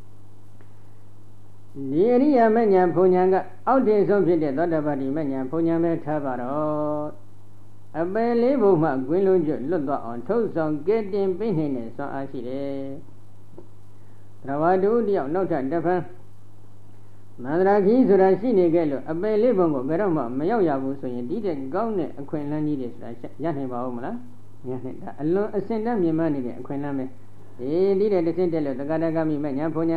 ။ဒီအရိယာမဉ္ဇဉ်ဘုံဉဏ်ကအောက်တည်ဆုံးဖြစ်တဲ့သောတပတိမဉ္ဇဉ်ဘုံဉဏ်ပဲထားပါတော့။အပယ်လေးဘုံမှဂွင်းလုံးကျွတ်လွတ်သွားအောင်ထုတ်ဆောင်ကဲတင်ပြနေတဲ့စွမ်းအားရှိတယ်။သရဝတုတယောက်နောက်ထပ်တစ်ဖန်မန္တရာခီးဆိုတာရှိနေခဲ့လို့အပယ်လေးဘုံကိုဘယ်တော့မှမရောက်ရဘူးဆိုရင်ဒီတဲ့ကောင်းတဲ့အခွင့်အလမ်းကြီးတွေဆိုတာရနိုင်ပါဦးမလား။ညာနဲ့ဒါအလွန်အစင်တတ်မြင်မှနေတဲ့အခွင့်အလမ်းပဲဒီတဲ့တစ်စင်းတက်လို့တက္ကရာဂမိမဲ့ညာဘုံညာ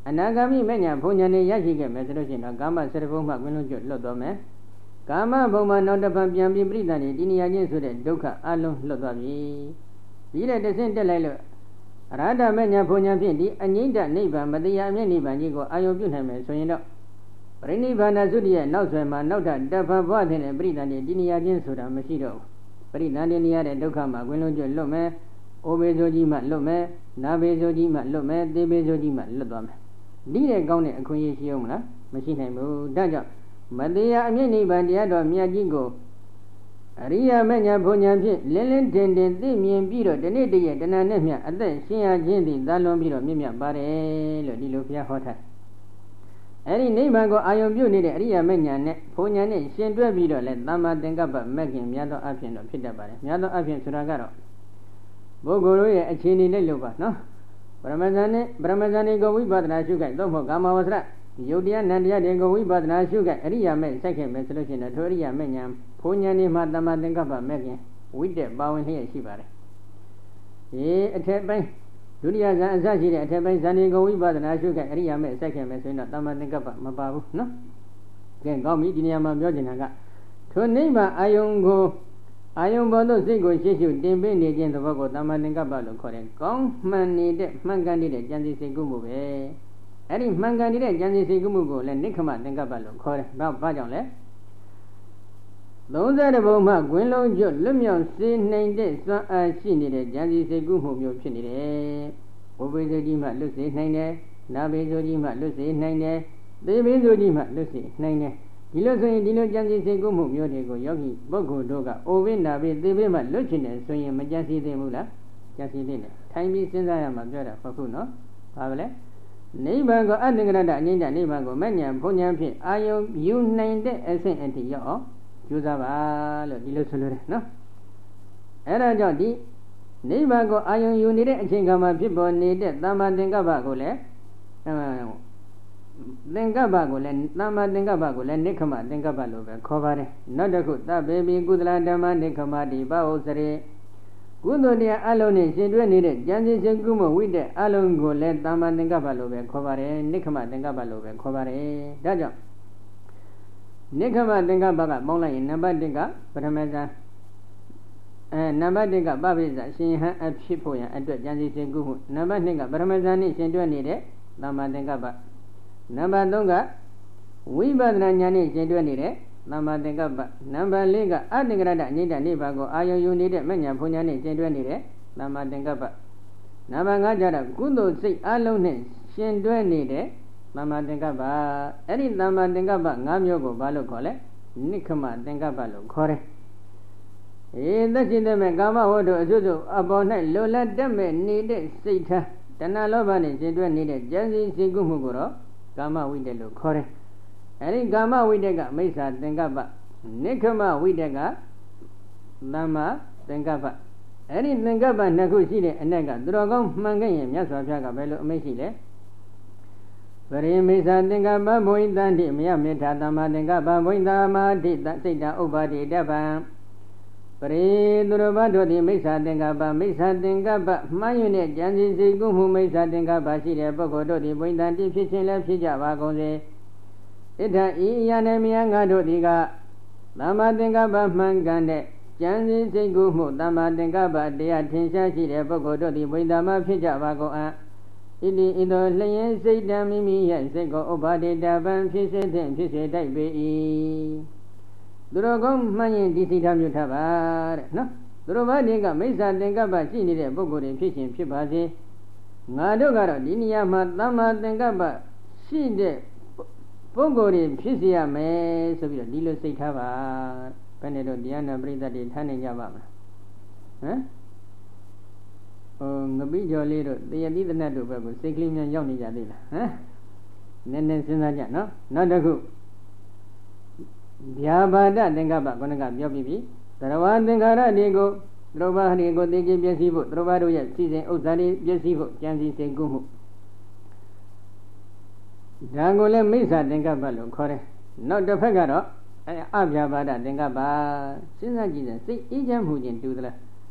အနာဂါမိမညာဘုံညာနဲ့ရရှိခဲ့မယ်ဆိုလို့ရှိရင်တော့ကာမ7ဘုံမှကွင်းလုံးကျွတ်လွတ်သွားမယ်ကာမဘုံမှာနောက်တစ်ဖန်ပြန်ပြီးပြိတ္တန်ဒီနေရာချင်းဆိုတဲ့ဒုက္ခအလုံးလွတ်သွားပြီဒီတဲ့တဆင့်တက်လိုက်လို့အရဟတမညာဘုံညာဖြင့်ဒီအငိမ့်တနိဗ္ဗာန်မတရားအမြဲနိဗ္ဗာန်ကြီးကိုအာယုံပြုနိုင်မယ်ဆိုရင်တော့ပရိနိဗ္ဗာန်သုတ္တရဲ့နောက်ဆွဲမှာနောက်ထပ်တဖန်ဘဝတဲ့ပြိတ္တန်ဒီနေရာချင်းဆိုတာမရှိတော့ဘူးပြိတ္တန်ဒီနေရာတဲ့ဒုက္ခမှာကွင်းလုံးကျွတ်လွတ်မယ်အိုဘေဆိုကြီးမှလွတ်မယ်နာဘေဆိုကြီးမှလွတ်မယ်သေဘေဆိုကြီးမှလွတ်သွားမယ်ဒီတဲ့ကောင်းတဲ့အခွင့်အရေးရှိအောင်မလားမရှိနိုင်ဘူးဒါကြောင့်မတရားအမြင့်နိဗ္ဗာန်တရားတော်မြတ်ကြီးကိုအရိယာမညာဘုံညာဖြင့်လင်းလင်းထင်ထင်သိမြင်ပြီးတော့ဒီနေ့တည်းရဲ့တဏှာနဲ့မြအသက်ရှင်ရခြင်းသည်သာလွန်ပြီးတော့မြင့်မြတ်ပါတယ်လို့ဒီလိုဘုရားဟောထားအဲ့ဒီနိဗ္ဗာန်ကိုအာယုံပြုနေတဲ့အရိယာမညာနဲ့ဘုံညာနဲ့ရှင်တွဲပြီးတော့လဲသမ္မာသင်္ကပ္ပမဂ်ခင်များသောအဖြစ်တော့ဖြစ်တတ်ပါတယ်များသောအဖြစ်ဆိုတာကတော့ပုဂ္ဂိုလ်တို့ရဲ့အခြေအနေနဲ့လို့ပါနော်ပရမဇန်နေကိုဝိပဿနာရှုခိုက်သို့မဟုတ်ကာမဝဆရယုတ်တရားနန္တရားတွေကိုဝိပဿနာရှုခိုက်အရိယာမဲ့စိုက်ခဲ့မယ်ဆိုလို့ရှိရင်ထိုအရိယာမဲ့ညာဘုံညာနေမှာသမ္မာသင်္ကပ္ပမဲ့ခင်ဝိတက်ပါဝင်လျက်ရှိပါတယ်အထက်ပိုင်းဒုတိယဇန်အစရှိတဲ့အထက်ပိုင်းဇန်နေကိုဝိပဿနာရှုခိုက်အရိယာမဲ့စိုက်ခဲ့မယ်ဆိုရင်တော့သမ္မာသင်္ကပ္ပမပါဘူးနော်ကဲကောင်းပြီဒီနေရာမှာပြောချင်တာကထိုနိဗ္ဗာန်အာယုံကိုအာယုံပေါ်သို့စိတ်ကိုရှေ့ရှုတင်ပေးနေခြင်းသဘောကိုသမ္မာသင်္ကပ္ပလို့ခေါ်တယ်။ကောင်းမှန်နေတဲ့မှန်ကန်နေတဲ့ဉာဏ်စီစိတ်ကူးမှုပဲ။အဲ့ဒီမှန်ကန်နေတဲ့ဉာဏ်စီစိတ်ကူးမှုကိုလည်းနိက္ခမသင်္ကပ္ပလို့ခေါ်တယ်။ဘာကြောင့်လဲ။30ဘုံမှဂွင်းလုံးကျွတ်လွတ်မြောက်စေနိုင်တဲ့စွမ်းအားရှိနေတဲ့ဉာဏ်စီစိတ်ကူးမှုမျိုးဖြစ်နေတယ်။ဝိပဿနာကြီးမှလွတ်စေနိုင်တယ်။နာဘေဆိုကြီးမှလွတ်စေနိုင်တယ်။သေဘေဆိုကြီးမှလွတ်စေနိုင်တယ်။ဒီလိုဆိုရင်ဒီလိုကြံစည်စိတ်ကူးမှုမျိုးတွေကိုယောဂီပုဂ္ဂိုလ်တို့ကအိုဝိနာပိသေပိမှလွတ်ချင်တယ်ဆိုရင်မကြံစည်သင့်ဘူးလားကြံစည်သင့်တယ်ထိုင်ပြီးစဉ်းစားရမှာပြောတာဟုတ်ခုနော်ဘာပဲလဲနိဗ္ဗာန်ကိုအတ္တကရတအငိမ့်တနိဗ္ဗာန်ကိုမဉ္ဇဉ်ဘုံဉဏ်ဖြင့်အာယုံယူနိုင်တဲ့အဆင့်အထိရောက်အောင်ကြိုးစားပါလို့ဒီလိုဆိုလိုတယ်နော်အဲ့ဒါကြောင့်ဒီနိဗ္ဗာန်ကိုအာယုံယူနေတဲ့အချိန်ကမှဖြစ်ပေါ်နေတဲ့သမ္မာသင်္ကပ္ပကိုလည်းသင်္ကပ္ပကိုလည်းသမ္မာသင်္ကပ္ပကိုလည်းနိက္ခမသင်္ကပ္ပလို့ပဲခေါ်ပါတယ်နောက်တစ်ခုသဗ္ဗေပိကုသလဓမ္မနိက္ခမတိဘဝစရေကုသိုလ်တရားအလုံးနဲ့ရှင်တွဲနေတဲ့ဉာဏ်ရှင်ကုမဝိတဲ့အလုံးကိုလည်းသမ္မာသင်္ကပ္ပလို့ပဲခေါ်ပါတယ်နိက္ခမသင်္ကပ္ပလို့ပဲခေါ်ပါတယ်ဒါကြောင့်နိက္ခမသင်္ကပ္ပကပေါင်းလိုက်ရင်နံပါတ်1ကပထမဇန်နံပါတ်1ကပပိစ္ဆရှင်ဟန်အဖြစ်ဖို့ရန်အတွက်ဉာဏ်ရှင်ကုမှုနံပါတ်2ကပထမဇန်နဲ့ရှင်တွဲနေတဲ့သမ္မာသင်္ကပ္ပနံပါတ်3ကဝိပဿနာဉာဏ်နဲ့ရှင်တွဲနေတဲ့သမ္မာသင်္ကပ္ပနံပါတ်4ကအတ္တကရတအငိမ့်တနိဗ္ဗာန်ကိုအာယုံယူနေတဲ့မဉ္ဇဉ်ဘုံဉာဏ်နဲ့ရှင်တွဲနေတဲ့သမ္မာသင်္ကပ္ပနံပါတ်5ကျတော့ကုသိုလ်စိတ်အလုံးနဲ့ရှင်တွဲနေတဲ့သမ္မာသင်္ကပ္ပအဲ့ဒီသမ္မာသင်္ကပ္ပ5မျိုးကိုဘာလို့ခေါ်လဲနိက္ခမသင်္ကပ္ပလို့ခေါ်တယ်သက်ရှိတဲ့မဲ့ကာမဝတ္ထုအစွတ်စွတ်အပေါ်၌လိုလတ်တက်မဲ့နေတဲ့စိတ်ထားတဏှာလောဘနဲ့ရှင်တွဲနေတဲ့ဉာဏ်စီစိတ်ကုမှုကိုတော့ကာမဝိတက်လို့ခေါ်တယ်အဲဒီကာမဝိတက်ကမိစ္ဆာသင်္ကပ္ပနိက္ခမဝိတက်ကသမ္မာသင်္ကပ္ပအဲဒီသင်္ကပ္ပနှစ်ခုရှိတဲ့အ내ကသူတော်ကောင်းမှန်ခဲ့ရင်မြတ်စွာဘုရားကဘယ်လိုအမိန့်ရှိလဲပရိမိစ္ဆာသင်္ကပ္ပဘုံတန်တိမယမေထာသမ္မာသင်္ကပ္ပဘုံသမာဓိစိတ်တဥပ္ပါတိတပံပရိသူတော်ဘာတို့သည်မိစ္ဆာသင်္ကပ္ပမိစ္ဆာသင်္ကပ္ပမှန်ရတဲ့ဉာဏ်စီစိတ်ကုမှုမိစ္ဆာသင်္ကပ္ပရှိတဲ့ပုဂ္ဂိုလ်တို့သည်ဘုံတန်တိဖြစ်ခြင်းလည်းဖြစ်ကြပါကုန်စေဣဒ္ဓဤယနေမြငါတို့သည်ကသမ္မာသင်္ကပ္ပမှန်ကန်တဲ့ဉာဏ်စီစိတ်ကုမှုသမ္မာသင်္ကပ္ပတရားထင်ရှားရှိတဲ့ပုဂ္ဂိုလ်တို့သည်ဘုံတန်မှဖြစ်ကြပါကုန်အံ့ဣတိဣသောလျင်စိတ်တံမိမိရဲ့စိတ်ကိုဥပ္ပါဒေတပံဖြစ်စေတဲ့ဖြစ်စေတိုက်ပေ၏သူတော်ကောင်းမှန်ရင်ဒီစိတ်ထားမျိုးထားပါတဲ့နော်သူတော်ဘာဒီကမိစ္ဆာသင်္ကပ္ပရှိနေတဲ့ပုဂ္ဂိုလ်တွေဖြစ်ရှင်ဖြစ်ပါစေငါတို့ကတော့ဒီနေရာမှာသမ္မာသင်္ကပ္ပရှိတဲ့ပုဂ္ဂိုလ်တွေဖြစ်စေရမယ်ဆိုပြီးတော့ဒီလိုစိတ်ထားပါဘယ်နဲ့တော့တရားနာပရိသတ်တွေထားနိုင်ကြပါမလားငပိကျော်လေးတို့တယတိတနတ်တို့ဘက်ကိုစိတ်ကလေးများရောက်နေကြသေးလားနည်းနည်းစဉ်းစားကြနော်နောက်တစ်ခုဗျာပါဒသင်္ကပ္ပခုနကပြောပြီးပြီသရဝသင်္ခါရတွေကိုသရဝဟရိကိုသိကျပျက်စီးဖို့သရဝတို့ရဲ့စီစဉ်ဥစ္စာတွေပျက်စီးဖို့ကြံစည်စိတ်ကူးမှုဒါကိုလည်းမိစ္ဆာသင်္ကပ္ပလို့ခေါ်တယ်နောက်တစ်ဖက်ကတော့အဗျာပါဒသင်္ကပ္ပစဉ်းစားကြည့်တဲ့စိတ်အေးချမ်းမှုချင်းတူသလား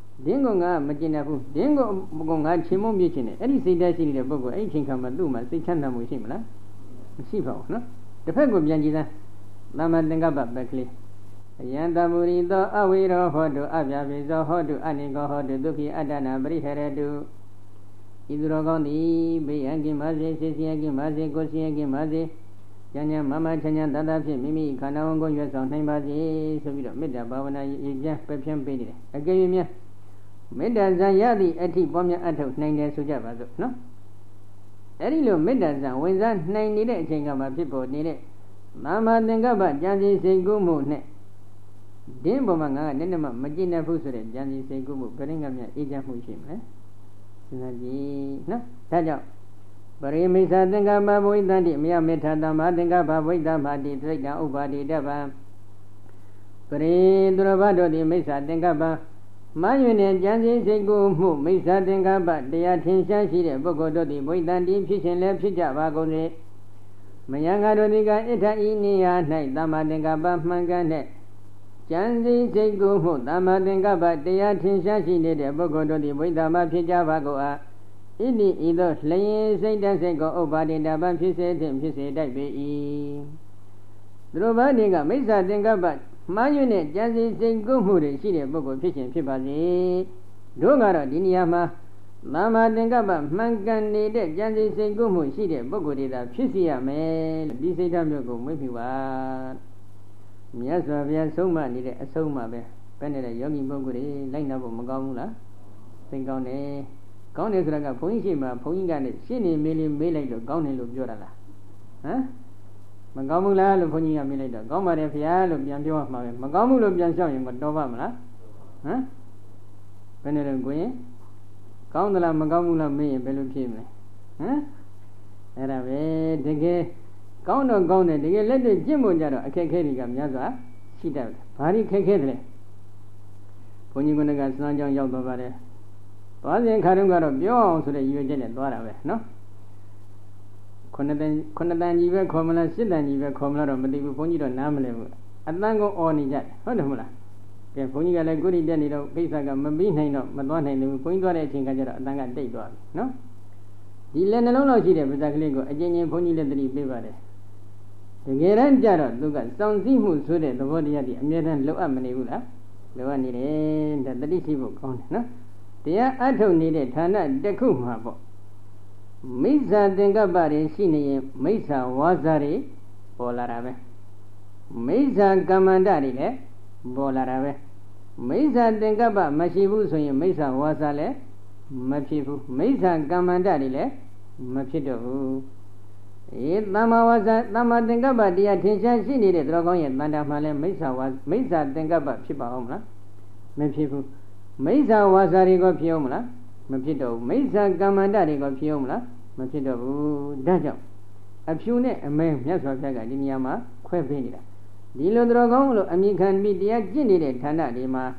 တင်းကိုငါမကျင်တတ်ဘူးတင်းကိုငါချင်းမုံမြစ်ချင်တယ်အဲ့ဒီစိတ်ဓာတ်ရှိနေတဲ့ပုဂ္ဂိုလ်အဲ့ဒီချိန်ခါမှာသူ့မှာစိတ်ချမ်းသာမှုရှိမလားမရှိပါဘူးနော်တစ်ဖက်ကိုပြန်ကြည့်သားသမ္မာသင်္ကပ္ပပက်ကလေးအယံတမူရိသောအဝိရောဟောတုအပြပိသောဟောတုအနိကောဟောတုဒုက္ခိအတ္တနာပရိဟရတုဤသူတော်ကောင်းသည်ဘေးရန်ကင်းပါစေဆင်းရဲကင်းပါစေကိုယ်ဆင်းရဲကင်းပါစေဉာဏ်ဉာဏ်မမချမ်းချမ်းသာသာဖြင့်မိမိခန္ဓာဝန်ကိုရွတ်ဆောင်နိုင်ပါစေဆိုပြီးတော့မေတ္တာဘာဝနာရည်ကြပယ်ဖြန်းပေးနေတယ်အကယ်၍များမေတ္တာဇံရသည့်အထိပွားများအထုတ်နိုင်တယ်ဆိုကြပါစို့နော်အဲ့ဒီလိုမေတ္တာဇံဝင်စားနိုင်နေတဲ့အချိန်ကမှဖြစ်ပေါ်နေတဲ့သမ္မာသင်္ကပ္ပဉာဏ်စီစိတ်ကူးမှုနဲ့တင်းပေါ်မှာငါကနည်းနည်းမှမကျင့်တတ်ဘူးဆိုတဲ့ဉာဏ်စီစိတ်ကူးမှုဘယ်ရင်ကမြအေးချမ်းမှုရှိမလဲစဉ်းစားကြည့်နော်ဒါကြောင့်ပရိမိစ္ဆာသင်္ကပ္ပဘဝိတ္တိမယမေထာသမ္မာသင်္ကပ္ပဘဝိတ္တမာတိသိတ္တဥပါတိတဗံပရိသူရဘတို့သည်မိစ္ဆာသင်္ကပ္ပမာယွင်တဲ့ဉာဏ်စီစိတ်ကိုမှုမိစ္ဆာသင်္ကပ္ပတရားထင်ရှားရှိတဲ့ပုဂ္ဂိုလ်တို့သည်ဘဝိတ္တိဖြစ်ခြင်းလည်းဖြစ်ကြပါကုန်စေမယံငါတို့သည်ကဣထဤနေရာ၌သမ္မာသင်္ကပ္ပမှန်ကန်တဲ့ဉာဏ်စီစိတ်ကိုမှုသမ္မာသင်္ကပ္ပတရားထင်ရှားရှိနေတဲ့ပုဂ္ဂိုလ်တို့သည်ဘဝိတ္တမှာဖြစ်ကြပါကုန်အားဣတိဤသို့လျင်စိတ်တစိတ်ကိုဥပါဒိတပံဖြစ်စေခြင်းဖြစ်စေတတ်ပေ၏သူတို့ဘာတွေကမိစ္ဆာသင်္ကပ္ပမှားယွင်းတဲ့ဉာဏ်စီစိတ်ကိုမှုတွေရှိတဲ့ပုဂ္ဂိုလ်ဖြစ်ခြင်းဖြစ်ပါစေတို့ကတော့ဒီနေရာမှာသမ္မာသင်္ကပ္ပမှန်ကန်နေတဲ့ဉာဏ်စီစိတ်ကိုမှုရှိတဲ့ပုဂ္ဂိုလ်တွေသာဖြစ်စီရမယ်လို့ဒီစိတ်ဓာတ်မျိုးကိုမွေးမြူပါမြတ်စွာဘုရားဆုံးမနေတဲ့အဆုံးမှပဲဘယ်နဲ့လဲယောဂီပုဂ္ဂိုလ်တွေလိုက်နာဖို့မကောင်းဘူးလားသိကောင်းတယ်ကောင်းတယ်ဆိုတာကဘုန်းကြီးရှိမှဘုန်းကြီးကလည်းရှင်းနေမေးလေးမေးလိုက်လို့ကောင်းတယ်လို့ပြောတာလားဟမ်မကောင်းဘူးလားလို့ဘုန်းကြီးကမေးလိုက်တော့ကောင်းပါတယ်ဗျာလို့ပြန်ပြောမှာပဲမကောင်းဘူးလို့ပြန်လျှောက်ရင်မတော်ပါမလားဟမ်ဘယ်နဲ့လဲကိုရင်ကောင်းသလားမကောင်းဘူးလားမေးရင်ဘယ်လိုဖြေမလဲဟမ်အဲ့ဒါပဲတကယ်ကောင်းတော့ကောင်းတယ်တကယ်လက်တွေ့ကျင့်ဖို့ကြတော့အခက်အခဲတွေကများစွာရှိတတ်တယ်ဘာတွေခက်ခဲတယ်လဲဘုန်းကြီးကစမ်းကြောင်းရောက်သွားပါတယ်သွားစဉ်ခါတုန်းကတော့ပြောအောင်ဆိုတဲ့ရည်ရွယ်ချက်နဲ့သွားတာပဲနော်ခုနှစ်တန်ကြီးပဲခေါ်မလားရှစ်တန်ကြီးပဲခေါ်မလားတော့မသိဘူးဘုန်းကြီးတော့နားမလဲဘူးအတန်းကိုអော်နေကြတယ်ဟုတ်တယ်မလားကဲဘုန်းကြီးကလည်းကိုယ်တည်တက်နေတော့ကိစ္စကမပြီးနိုင်တော့မသွားနိုင်ဘူးဘုန်းကြီးသွားတဲ့အချိန်ကကျတော့အတန်းကတိတ်သွားပြီနော်ဒီလက်နှလုံးလောက်ရှိတဲ့ပါးစပ်ကလေးကိုအကျဉ်းချင်းဘုန်းကြီးလည်းသတိပေးပါတယ်တကယ်တမ်းကျတော့သူကစောင့်စည်းမှုဆိုတဲ့သဘောတရားဒီအမြဲတမ်းလောက်အပ်မနေဘူးလားလောက်အပ်နေတယ်ဒါတတိရှိဖို့ကောင်းတယ်နော်တရားအထုတ်နေတဲ့ဌာနတစ်ခုမှာပေါ့မိစ္ဆာသင်္ကပ္ပတွေရှိနေရင်မိစ္ဆာဝါစာတွေပေါ်လာတာပဲမိစ္ဆာကမ္မန္တတွေလည်းပေါ်လာတာပဲမိစ္ဆာသင်္ကပ္ပမရှိဘူးဆိုရင်မိစ္ဆာဝါစာလည်းမဖြစ်ဘူးမိစ္ဆာကမ္မန္တတွေလည်းမဖြစ်တော့ဘူးသမ္မာဝါစာသမ္မာသင်္ကပ္ပတရားထင်ရှားရှိနေတဲ့သူတော်ကောင်းရဲ့တန်တာမှလည်းမိစ္ဆာသင်္ကပ္ပဖြစ်ပါအောင်မလားမဖြစ်ဘူးမိစ္ဆာဝါစာတွေကဖြစ်အောင်မလားမဖြစ်တော့ဘူးမိစ္ဆာကမ္မန္တတွေကဖြစ်အောင်မလားမဖြစ်တော့ဘူးဒါကြောင့်အဖြူနဲ့အမဲမြတ်စွာဘုရားကဒီနေရာမှာခွဲပေးနေတာဒီလိုသူတော်ကောင်းလို့အမြင်ခံပြီးတရားကျင့်နေတဲ့ဌာနတွေမှာ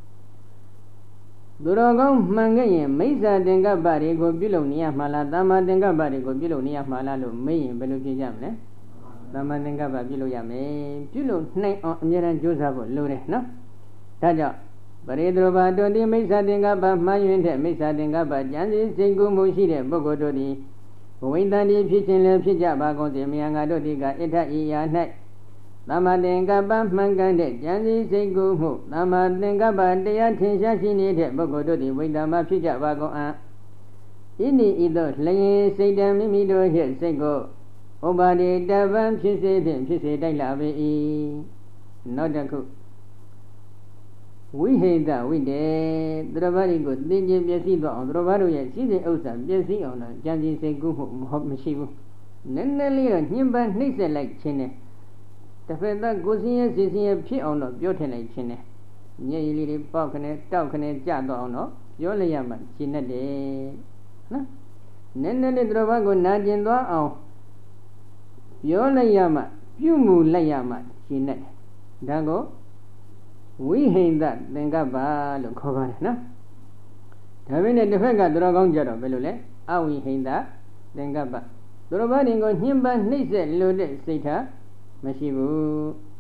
သူတော်ကောင်းမှန်ခဲ့ရင်မိစ္ဆာသင်္ကပ္ပတွေကိုပြုလုပ်နေရမှာလားသမ္မာသင်္ကပ္ပတွေကိုပြုလုပ်နေရမှာလားလို့မေးရင်ဘယ်လိုဖြေကြမလဲသမ္မာသင်္ကပ္ပပြုလုပ်ရမယ်ပြုလုပ်နိုင်အောင်အမြဲတမ်းကြိုးစားဖို့လိုတယ်နော်ဒါကြောင့်ပရိသရဘာတို့သည်မိစ္ဆာသင်္ကပ္ပမှန်ရင်တဲ့မိစ္ဆာသင်္ကပ္ပဉာဏ်စီစိတ်ကူးမှုရှိတဲ့ပုဂ္ဂိုလ်တို့သည်ဘဝိတ္တိဖြစ်ခြင်းလည်းဖြစ်ကြပါကုန်စေမြတ်ငါတို့သည်ကဣထဤယာ၌သမ္မာသင်္ကပ္ပမှန်ကန်တဲ့ဉာဏ်စီစိတ်ကူးမှုသမ္မာသင်္ကပ္ပတရားထင်ရှားရှိနေတဲ့ပုဂ္ဂိုလ်တို့သည်ဝိတ္တမှာဖြစ်ကြပါကုန်အံ့ဣနိဤသို့လျင်စိတ်တံမိမိတို့ရဲ့စိတ်ကိုဥပါဒေတပံဖြစ်စေဖြင့်ဖြစ်စေတိုက်လာပေ၏နောက်တစ်ခုဝိဟိတဝိတေသူတော်ဘာတွေကိုသင်ခြင်းပျက်စီးသွားအောင်သူတော်ဘာတို့ရဲ့ရှိတဲ့ဥစ္စာပျက်စီးအောင်တော့ကြံစည်စိတ်ကူးမှုမရှိဘူးနည်းနည်းလေးတော့ညှဉ်းပန်းနှိပ်စက်လိုက်ခြင်းနဲ့တစ်ဖက်သားကိုယ်စင်းရဲ့စီစင်းရဲ့ဖြစ်အောင်တော့ပြောထင်လိုက်ခြင်းနဲ့မျက်ရည်လေးတွေပေါက်ခနဲ့တောက်ခနဲ့ကြတော့အောင်တော့ပြောလိုက်ရမှရှင်းတတ်တယ်နော်နည်းနည်းလေးသူတော်ဘာကိုနာကျင်သွားအောင်ပြောလိုက်ရမှပြုမှုလိုက်ရမှရှင်းတတ်တယ်ဒါကိုဝိဟိတသင်္ကပ္ပလို့ခေါ်ပါတယ်နော်ဒါပေမဲ့တစ်ဖက်ကသူတော်ကောင်းကြတော့ဘယ်လိုလဲအဝိဟိတသင်္ကပ္ပသူတော်ဘာတွေကိုညှဉ်းပန်းနှိပ်စက်လို့တဲ့စိတ်ထားမရှိဘူး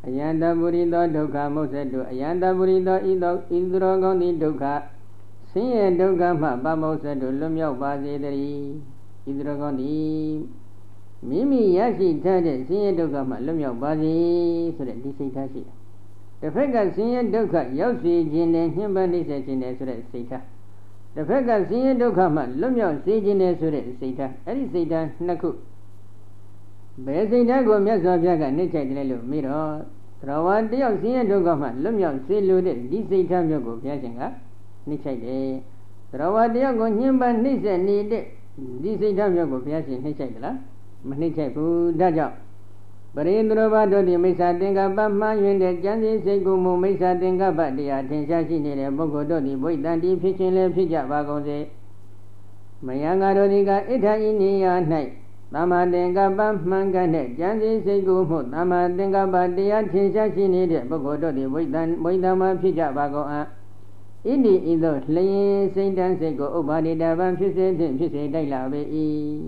အယန္တပုရိသောဒုက္ခမုစ္ဆတုအယန္တပုရိသောဤသောဤသူတော်ကောင်းသည်ဒုက္ခဆင်းရဲဒုက္ခမှပမုစ္ဆတုလွတ်မြောက်ပါစေတည်းဤသူတော်ကောင်းသည်မိမိရရှိထားတဲ့ဆင်းရဲဒုက္ခမှလွတ်မြောက်ပါစေဆိုတဲ့ဒီစိတ်ထားရှိတယ်တစ်ဖက်ကဆင်းရဲဒုက္ခရောက်စေခြင်းနဲ့ညှဉ်းပန်းနှိပ်စက်ခြင်းနဲ့ဆိုတဲ့စိတ်ထားတစ်ဖက်ကဆင်းရဲဒုက္ခမှလွတ်မြောက်စေခြင်းနဲ့ဆိုတဲ့စိတ်ထားအဲ့ဒီစိတ်ထားနှစ်ခုဘယ်စိတ်ဓာတ်ကိုမြတ်စွာဘုရားကနှိမ့်ချိုက်တယ်လို့မေးတော့သရဝါတယောက်ဆင်းရဲဒုက္ခမှလွတ်မြောက်စေလိုတဲ့ဒီစိတ်ထားမျိုးကိုဘုရားရှင်ကနှိမ့်ချိုက်တယ်သရဝါတယောက်ကိုညှဉ်းပန်းနှိပ်စက်နေတဲ့ဒီစိတ်ထားမျိုးကိုဘုရားရှင်နှိမ့်ချိုက်သလားမနှိမ့်ချိုက်ဘူးဒါကြောင့်ပရိသရဘတို့ဒီမိစ္ဆာသင်္ကပ္ပမှန်၍တဲ့ဉာဏ်စီစိတ်ကိုမူမိစ္ဆာသင်္ကပ္ပတရားထင်ရှားရှိနေတဲ့ပုဂ္ဂိုလ်တို့ဒီဘုဒ္ဓံတိဖြစ်ခြင်းလည်းဖြစ်ကြပါကုန်စေမယံငါတို့ဒီကဣဋ္ဌဤနေရာ၌သမ္မာသင်္ကပ္ပမှန်ကန်တဲ့ဉာဏ်စီစိတ်ကိုမှုသမ္မာသင်္ကပ္ပတရားထင်ရှားရှိနေတဲ့ပုဂ္ဂိုလ်တို့ဒီဘုဒ္ဓံမှာဖြစ်ကြပါကုန်အံ့ဣတိဤသို့လျင်စိတ်တန်းစိတ်ကိုဥပ္ပါဒိတဗံဖြစ်စေခြင်းဖြစ်စေတိုက်လာပေ၏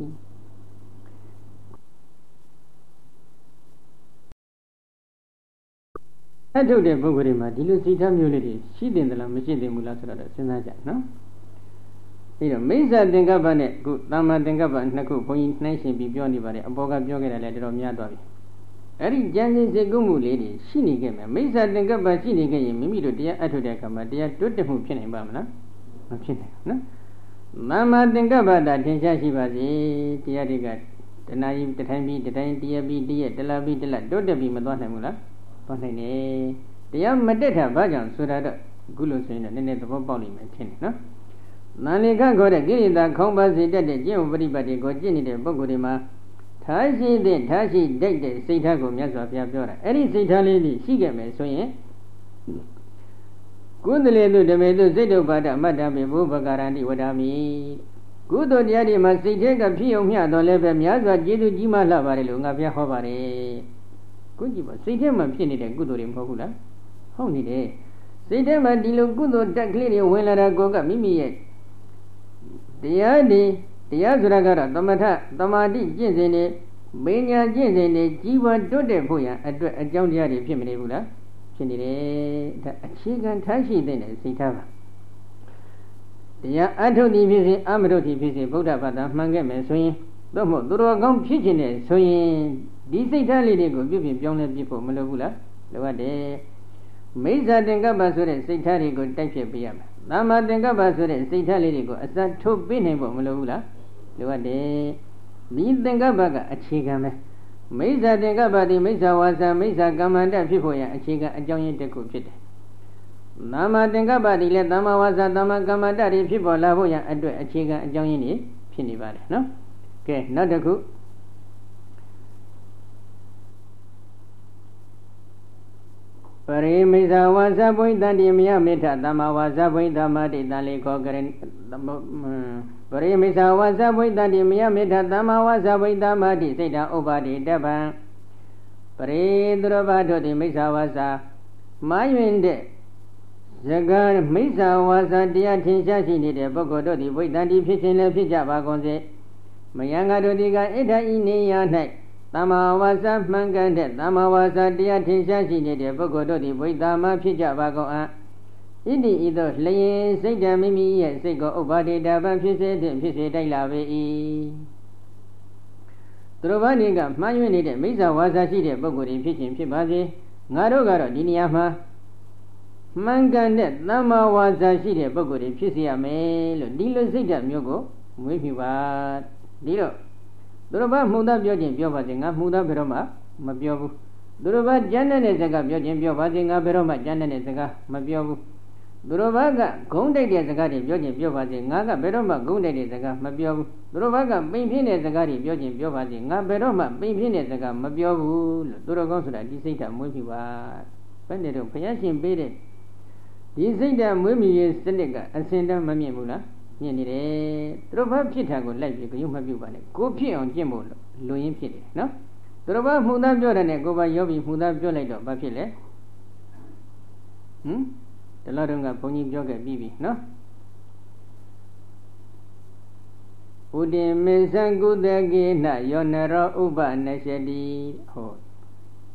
အထုတ်တဲ့ပုဂ္ဂိုလ်တွေမှာဒီလိုစိတ်ထားမျိုးလေးတွေရှိတင်သလားမရှိတင်ဘူးလားဆိုတော့စဉ်းစားကြနော်အဲ့တော့မိစ္ဆာသင်္ကပ္ပနဲ့ခုသမ္မာသင်္ကပ္ပနှစ်ခုဘုန်းကြီးနှိုင်းရှင်ပြီးပြောနေပါတယ်အပေါ်ကပြောခဲ့တယ်လည်းတော်တော်များသွားပြီအဲ့ဒီဉာဏ်စဉ်စိတ်ကူးမှုလေးတွေရှိနေခဲ့မယ်မိစ္ဆာသင်္ကပ္ပရှိနေခဲ့ရင်မိမိတို့တရားအထုတ်တဲ့အခါမှာတရားတွတ်တက်မှုဖြစ်နိုင်ပါမလားမဖြစ်နိုင်ဘူးနော်သမ္မာသင်္ကပ္ပတာထင်ရှားရှိပါစေတရားတွေကတဏှာကြီးတထိုင်ပြီးတထိုင်တရားပြီးတရက်တလပြီးတလတွတ်တက်ပြီးမသွားနိုင်ဘူးလားသွားနိုင်တယ်တရားမတက်တာဘာကြောင့်ဆိုတာတော့အခုလို့ဆိုရင်တော့နည်းနည်းသဘောပေါက်လိမ့်မယ်ထင်တယ်နော်နာလိကခေါ်တဲ့ကိရိတာခေါင်းပါစေတတ်တဲ့ကျင့်ဝပฏิပတ်တွေကိုကျင့်နေတဲ့ပုဂ္ဂိုလ်တွေမှာထားရှိတဲ့ထားရှိတတ်တဲ့စိတ်ထားကိုမြတ်စွာဘုရားပြောတာအဲ့ဒီစိတ်ထားလေးကြီးရှိခဲ့မယ်ဆိုရင်ကုသလေတုဓမေတုစိတ်တုပါဒအမတ္တမေဘုဗ္ဗကာရဏိဝဒာမိကုသိုလ်တရားတွေမှာစိတ်ထဲကဖြစ်ုံမျှတော်လည်းပဲများစွာကျေးဇူးကြီးမားလှပါတယ်လို့ငါဘုရားဟောပါတယ်ကိုကြည့်ပါစိတ်ထဲမှာဖြစ်နေတဲ့ကုသိုလ်တွေမဟုတ်ဘူးလားဟုတ်နေတယ်စိတ်ထဲမှာဒီလိုကုသိုလ်တက်ကလေးတွေဝင်လာတာကိုကမိမိရဲ့တရားဆိုတာကတော့သမထသမာဓိကျင့်စဉ်တွေပညာကျင့်စဉ်တွေကြီးပွားတိုးတက်ဖို့ရန်အတွက်အကြောင်းတရားတွေဖြစ်မနေဘူးလားဖြစ်နေတယ်ဒါအခြေခံထားရှိတဲ့စိတ်ထားပါတရားအထုတ်တိဖြစ်စေအမထုတ်တိဖြစ်စေဗုဒ္ဓဘာသာမှန်ခဲ့မယ်ဆိုရင်တော့မဟုတ်သူတော်ကောင်းဖြစ်ခြင်းနဲ့ဆိုရင်ဒီစိတ်ထားလေးတွေကိုပြုပြင်ပြောင်းလဲပြဖို့မလိုဘူးလားလိုအပ်တယ်မိစ္ဆာသင်္ကပ္ပဆိုတဲ့စိတ်ထားတွေကိုတိုက်ဖြစ်ပေးရမယ်သမ္မာသင်္ကပ္ပဆိုတဲ့စိတ်ထားလေးတွေကိုအစထုတ်ပေးနိုင်ဖို့မလိုဘူးလားလိုအပ်တယ်ဒီသင်္ကပ္ပကအခြေခံပဲမိစ္ဆာသင်္ကပ္ပဒီမိစ္ဆာဝါစာမိစ္ဆာကမ္မန္တဖြစ်ဖို့ရအခြေခံအကြောင်းရင်းတစ်ခုဖြစ်တယ်သမ္မာသင်္ကပ္ပဒီလည်းသမ္မာဝါစာသမ္မာကမ္မန္တတွေဖြစ်ပေါ်လာဖို့ရအတွက်အခြေခံအကြောင်းရင်းတွေဖြစ်နေပါတယ်နော်ကဲနောက်တစ်ခုပရိမိစ္ဆာဝါစာဘုိတံတိမယမေထသမ္မာဝါစာဘုိဓမ္မတိတံလေခောကရဏပရိမိစ္ဆာဝါစာဘုိတံတိမယမေထသမ္မာဝါစာဘုိဓမ္မတိစိတ်တံဥပါတိတပံပရိသူရဘတို့တိမိစ္ဆာဝါစာမာယွင်တဲ့ဇဂမိစ္ဆာဝါစာတရားထင်ရှားရှိနေတဲ့ပုဂ္ဂိုလ်တို့သည်ဘုိတံတိဖြစ်ခြင်းလည်းဖြစ်ကြပါကုန်စေမယံငါတို့ဒီကဣဋ္ဌဤနေရာ၌သမ္မာဝါစာမှန်ကန်တဲ့သမ္မာဝါစာတရားထင်ရှားရှိနေတဲ့ပုဂ္ဂိုလ်တို့သည်ဘုဒ္ဓမှာဖြစ်ကြပါကုန်အံ့ဣတိဤသို့လျင်စိတ်ဓာမိမိရဲ့စိတ်ကိုဥပ္ပါဒေတာပံဖြစ်စေတဲ့ဖြစ်စေတိုက်လာပေ၏သူတို့ဘာနေကမှားယွင်းနေတဲ့မိစ္ဆာဝါစာရှိတဲ့ပုဂ္ဂိုလ်တွေဖြစ်ခြင်းဖြစ်ပါစေငါတို့ကတော့ဒီနေရာမှာမှန်ကန်တဲ့သမ္မာဝါစာရှိတဲ့ပုဂ္ဂိုလ်တွေဖြစ်စေရမယ်လို့ဒီလိုစိတ်ဓာတ်မျိုးကိုမွေးမြူပါဒီတော့သူတို့ဘာမှုသားပြောခြင်းပြောပါစေငါမှုသားဘယ်တော့မှမပြောဘူးသူတို့ဘာကျမ်းတဲ့စကားပြောခြင်းပြောပါစေငါဘယ်တော့မှကျမ်းတဲ့စကားမပြောဘူးသူတို့ဘာကဂုံးတိုက်တဲ့စကားတွေပြောခြင်းပြောပါစေငါကဘယ်တော့မှဂုံးတိုက်တဲ့စကားမပြောဘူးသူတို့ဘာကပိန်ပြင်းတဲ့စကားတွေပြောခြင်းပြောပါစေငါဘယ်တော့မှပိန်ပြင်းတဲ့စကားမပြောဘူးလို့သူတို့ကောင်းဆိုတာဒီစိတ်ဓာတ်မွေးမြူပါဘယ်နဲ့တော့ဘုရားရှင်ပေးတဲ့ဒီစိတ်ဓာတ်မွေးမြူရေးစနစ်ကအစင်တမ်းမမြင်ဘူးလားမြင်နေတယ်သူတို့ဘာဖြစ်တာကိုလိုက်ပြီးကြုံမပြုတ်ပါနဲ့ကိုဖြစ်အောင်ကျင့်ဖို့လိုရင်းဖြစ်တယ်နော်သူတို့ဘာမှုသားပြောတယ်နဲ့ကိုယ်ပါရောပြီးမှုသားပြောလိုက်တော့ဘာဖြစ်လဲဒီလောက်တုန်းကဘုန်းကြီးပြောခဲ့ပြီးပြီနော်ဥဒိမေသံကုသကေနယောနရောဥပနရှတိဟော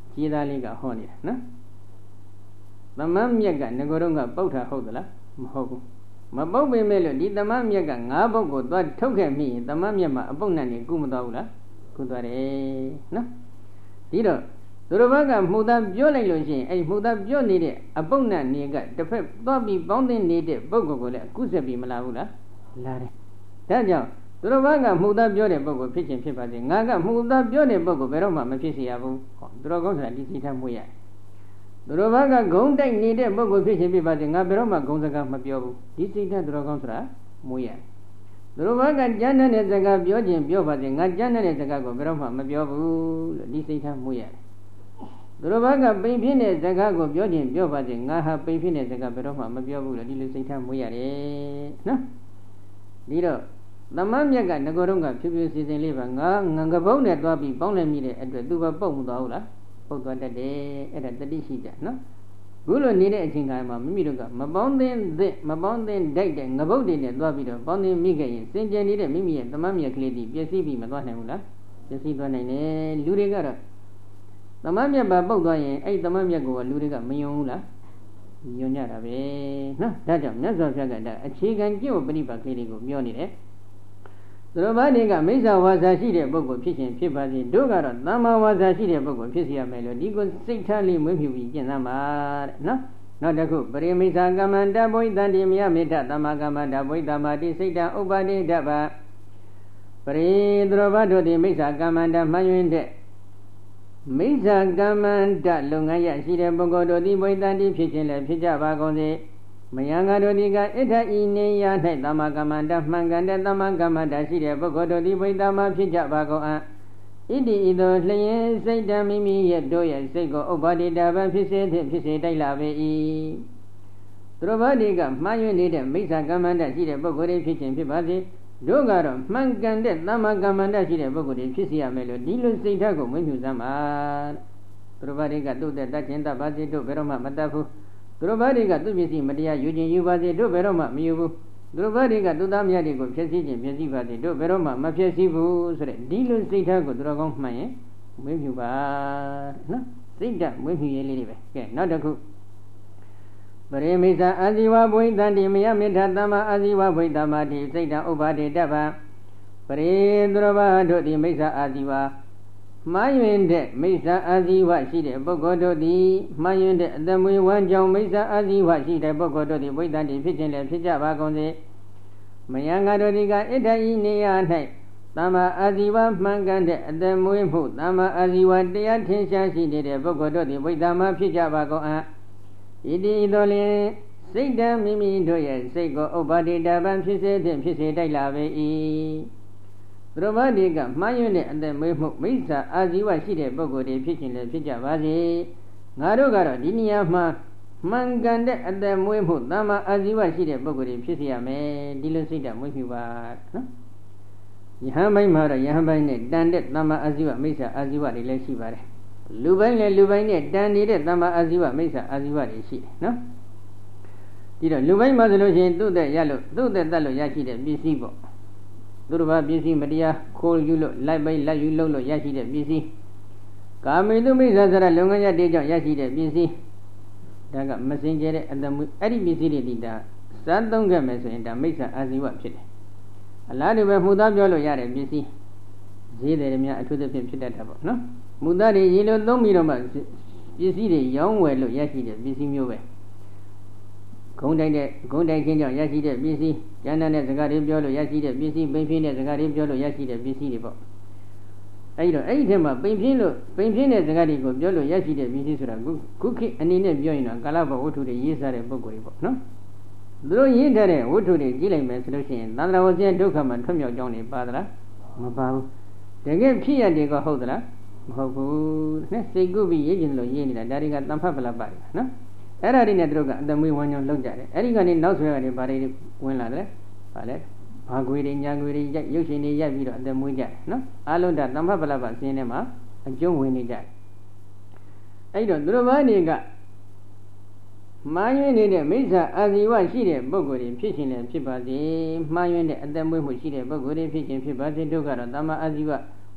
ကြီးသားလေးကဟောနေတာနော်သမန်းမြက်ကငကိုတော့ကပုတ်တာဟုတ်သလားမဟုတ်ဘူးမပုတ်ပေမဲ့လို့ဒီသမန်းမြက်က၅ပုတ်ကိုသွားထုတ်ခဲ့မိရင်သမန်းမြက်မှာအပုတ်နဲ့နေကုမသွားဘူးလားကုသွားတယ်နော်ဒီတော့သူတော်ဘာကမှုသားပြောလိုက်လို့ရှိရင်အဲ့မှုသားပြောနေတဲ့အပုတ်နဲ့နေကတစ်ဖက်သွားပြီးပေါင်းသိနေတဲ့ပုဂ္ဂိုလ်ကိုလည်းကုဆက်ပြီးမလာဘူးလားလာတယ်ဒါကြောင့်သူတော်ဘာကမှုသားပြောတဲ့ပုဂ္ဂိုလ်ဖြစ်ခြင်းဖြစ်ပါစေငါကမှုသားပြောတဲ့ပုဂ္ဂိုလ်ဘယ်တော့မှမဖြစ်စေရဘူးဟောသူတော်ကောင်းဆိုတာဒီစိတ်ထားမွေးရသူတော်ဘာကဂုံတိုက်နေတဲ့ပုဂ္ဂိုလ်ဖြစ်ခြင်းဖြစ်ပါစေငါဘယ်တော့မှဂုံစကားမပြောဘူးဒီစိတ်ထားသူတော်ကောင်းဆိုတာမွေးရသူတော်ဘာကကြမ်းတဲ့စကားပြောခြင်းပြောပါစေငါကြမ်းတဲ့စကားကိုဘယ်တော့မှမပြောဘူးလို့ဒီစိတ်ထားမွေးရတယ်သူတော်ဘာကပိန်ဖြစ်တဲ့စကားကိုပြောခြင်းပြောပါစေငါဟာပိန်ဖြစ်တဲ့စကားဘယ်တော့မှမပြောဘူးလို့ဒီလိုစိတ်ထားမွေးရတယ်နော်ဒီတော့သမန်းမြက်ကငကိုတော့ကဖြူဖြူစီစဉ်လေးပါငါငကပုန်းနဲ့သွားပြီးပေါင်းလိုက်မိတဲ့အတွက်သူကပုတ်မသွားဘူးလားပုတ်သွားတတ်တယ်အဲ့ဒါတတိရှိကြနော်ခုလိုနေတဲ့အချိန်ခါမှာမိမိတို့ကမပေါင်းသင်းမပေါင်းသင်းတိုက်တဲ့ငပုတ်တွေနဲ့သွားပြီးတော့ပေါင်းသင်းမိခဲ့ရင်စင်ကြယ်နေတဲ့မိမိရဲ့သမန်းမြက်ကလေးဒီပျက်စီးပြီးမသွားနိုင်ဘူးလားပျက်စီးသွားနိုင်တယ်လူတွေကတော့သမန်းမြက်ပါပုတ်သွားရင်အဲ့သမန်းမြက်ကိုလူတွေကမယုံဘူးလားယုံကြတာပဲနော်ဒါကြောင့်မြတ်စွာဘုရားကဒါအခြေခံကျင့်ဝတ်ပရိပတ်ကလေးကိုပြောနေတယ်သူတော်ဘာတွေကမိစ္ဆာဝါစာရှိတဲ့ပုဂ္ဂိုလ်ဖြစ်ခြင်းဖြစ်ပါစေတို့ကတော့သမ္မာဝါစာရှိတဲ့ပုဂ္ဂိုလ်ဖြစ်စီရမယ်လို့ဒီကိုစိတ်ထားလေးမွေးမြူပြီးကျင့်သမ်းပါတဲ့နော်နောက်တစ်ခုပရိမိစ္ဆာကမ္မန္တဘုိတံတိမယမေတ္တသမ္မာကမ္မန္တဘုိတမတိစိတ်တံဥပ္ပါဒိတ္တဗပရိသူတော်ဘာတို့သည်မိစ္ဆာကမ္မန္တမှန်၍တဲ့မိစ္ဆာကမ္မန္တလုပ်ငန်းရရှိတဲ့ပုဂ္ဂိုလ်တို့သည်ဘုိတံတိဖြစ်ခြင်းလည်းဖြစ်ကြပါကုန်စေမယံကတို့ဒီကဣဋ္ဌဤနေရ၌သမ္မာကမ္မန္တမှန်ကန်တဲ့သမ္မာကမ္မန္တရှိတဲ့ပုဂ္ဂိုလ်တို့သည်ဘုိတမဖြစ်ကြပါကုန်အံ့ဣတိဤသို့လျင်စိတ်တမိမိရဲ့တို့ရဲ့စိတ်ကိုဥပ္ပါဒိတဗံဖြစ်စေသည်ဖြစ်စေတိုက်လာပေ၏သူတော်ဘာတွေကမှားယွင်းနေတဲ့မိစ္ဆာကမ္မန္တရှိတဲ့ပုဂ္ဂိုလ်တွေဖြစ်ခြင်းဖြစ်ပါစေတို့ကတော့မှန်ကန်တဲ့သမ္မာကမ္မန္တရှိတဲ့ပုဂ္ဂိုလ်တွေဖြစ်စီရမယ်လို့ဒီလိုစိတ်ဓာတ်ကိုမွေးမြူစမ်းပါသူတော်ဘာတွေကသူ့တဲ့တတ်ခြင်းတတ်ပါစေတို့ဘယ်တော့မှမတတ်ဘူးသူတော်ဘာတွေကသူ့ပစ္စည်းမတရားယူခြင်းယူပါစေတို့ဘယ်တော့မှမယူဘူးသူတော်ဘာတွေကသူသားမြတ်တွေကိုဖျက်ဆီးခြင်းဖျက်ဆီးပါစေတို့ဘယ်တော့မှမဖျက်ဆီးဘူးဆိုတဲ့ဒီလိုစိတ်ဓာတ်ကိုသူတော်ကောင်းမှန်ရင်မွေးမြူပါနော်စိတ်ဓာတ်မွေးမြူရေးလေးတွေပဲကဲနောက်တစ်ခုပရိမိစ္ဆာအာဇီဝဘုိတံတိမယမေတ္ထသမ္မာအာဇီဝဘုိတမတိစိတ်တံဥပ္ပါဒိတ္တဗံပရိသူတော်ဘာတို့သည်မိစ္ဆာအာဇီဝမှားယွင်းတဲ့မိစ္ဆာအာဇီဝရှိတဲ့ပုဂ္ဂိုလ်တို့သည်မှားယွင်းတဲ့အတမွေဝမ်းကြောင့်မိစ္ဆာအာဇီဝရှိတဲ့ပုဂ္ဂိုလ်တို့သည်ဘုိတံတိဖြစ်ခြင်းလည်းဖြစ်ကြပါကုန်စေမယံကတို့ဒီကဣဋ္ဌဤနေရ၌သမ္မာအာဇီဝမှန်ကန်တဲ့အတမွေမှုသမ္မာအာဇီဝတရားထင်ရှားရှိနေတဲ့ပုဂ္ဂိုလ်တို့သည်ဘုိတမဖြစ်ကြပါကုန်အံ့ဣတိသောလျင်စိတ်တံမိမိတို့ရဲ့စိတ်ကိုဥပ္ပါဒိတဗံဖြစ်စေသည်ဖြစ်စေတိုက်လာပေ၏သူတော်ဘာတွေကမှားယွင်းတဲ့အသက်မွေးမှုမိစ္ဆာအာဇီဝရှိတဲ့ပုဂ္ဂိုလ်တွေဖြစ်ခြင်းလည်းဖြစ်ကြပါစေငါတို့ကတော့ဒီနေရာမှာမှန်ကန်တဲ့အသက်မွေးမှုသမ္မာအာဇီဝရှိတဲ့ပုဂ္ဂိုလ်တွေဖြစ်စေရမယ်ဒီလိုစိတ်ဓာတ်မွေးမြူပါနော်ယဟန်ပိုင်းမှာတော့ယဟန်ပိုင်းနဲ့တန်တဲ့သမ္မာအာဇီဝမိစ္ဆာအာဇီဝတွေလည်းရှိပါတယ်လူပိုင်းလည်းလူပိုင်းနဲ့တန်နေတဲ့သမ္မာအာဇီဝမိစ္ဆာအာဇီဝတွေရှိတယ်နော်ဒီတော့လူပိုင်းမှာဆိုလို့ရှိရင်သူ့တဲ့ရလို့သူ့တဲ့တတ်လို့ရရှိတဲ့ပစ္စည်းပေါ့သူတို့ဘာပစ္စည်းမတရားခိုးယူလို့လိုက်ပိုက်လက်ယူလို့ရရှိတဲ့ပစ္စည်းကာမေတုမိစ္ဆာစရလုံငန်းရတဲ့ကြောင့်ရရှိတဲ့ပစ္စည်းဒါကမစင်ကြဲတဲ့အတမွေအဲ့ဒီပစ္စည်းတွေဒီဒါစမ်းသုံးခဲ့မယ်ဆိုရင်ဒါမိစ္ဆာအာဇီဝဖြစ်တယ်အလားတူပဲမှုသားပြောလို့ရတဲ့ပစ္စည်းဈေးတယ်များအထူးသဖြင့်ဖြစ်တတ်တာပေါ့နော်မှုသားတွေရေလို့သုံးပြီးတော့မှပစ္စည်းတွေရောင်းဝယ်လို့ရရှိတဲ့ပစ္စည်းမျိုးပဲဂုံတိုက်ခြင်းကြောင့်ရရှိတဲ့ပစ္စည်းကျမ်းတဲ့စကားတွေပြောလို့ရရှိတဲ့ပစ္စည်းပိန်ဖြင်းတဲ့စကားတွေပြောလို့ရရှိတဲ့ပစ္စည်းတွေပေါ့အဲဒီတော့အဲ့ဒီထဲမှာပိန်ဖြင်းတဲ့စကားတွေကိုပြောလို့ရရှိတဲ့ပစ္စည်းဆိုတာခုခေတ်အနေနဲ့ပြောရင်တော့ကာလဘဝတ္ထုတွေရေးစားတဲ့ပုဂ္ဂိုလ်တွေပေါ့နော်သူတို့ရေးထားတဲ့ဝတ္ထုတွေကြည့်လိုက်မယ်ဆိုလို့ရှိရင်သန္တရာဝဇ္ဇဒုက္ခမှာထွတ်မြောက်ကြောင်းတွေပါသလားမပါဘူးတကယ်ဖြစ်ရတယ်ကဟုတ်သလားမဟုတ်ဘူးနဲ့စိတ်ကုပြီးရေးခြင်းလို့ရေးနေတာဒါတွေကတန်ဖတ်ပလပ်ပါတယ်နော်အဲ့ဒါတွေနဲ့သူတို့ကအတမွေးဝမ်းကြောင်းလောက်ကြတယ်အဲ့ဒီကနေနောက်ဆွဲကနေဘာတွေဝင်လာတယ်ဗာလဲဘာခွေတွေညာခွေတွေရိုက်ရုပ်ရှင်တွေရိုက်ပြီးတော့အတမွေးကြတယ်နော်အလုံးဒါတန်ဖတ်ပလပ်ပါစင်းထဲမှာအကျုံးဝင်နေကြတယ်အဲ့တော့သူတို့ဘာတွေကမှားယွင်းနေတဲ့မိစ္ဆာအာဇီဝရှိတဲ့ပုဂ္ဂိုလ်တွေဖြစ်ခြင်းလည်းဖြစ်ပါစေမှားယွင်းတဲ့အတမွေးမှုရှိတဲ့ပုဂ္ဂိုလ်တွေဖြစ်ခြင်းဖြစ်ပါစေတို့ကတော့သမ္မာအာဇီဝ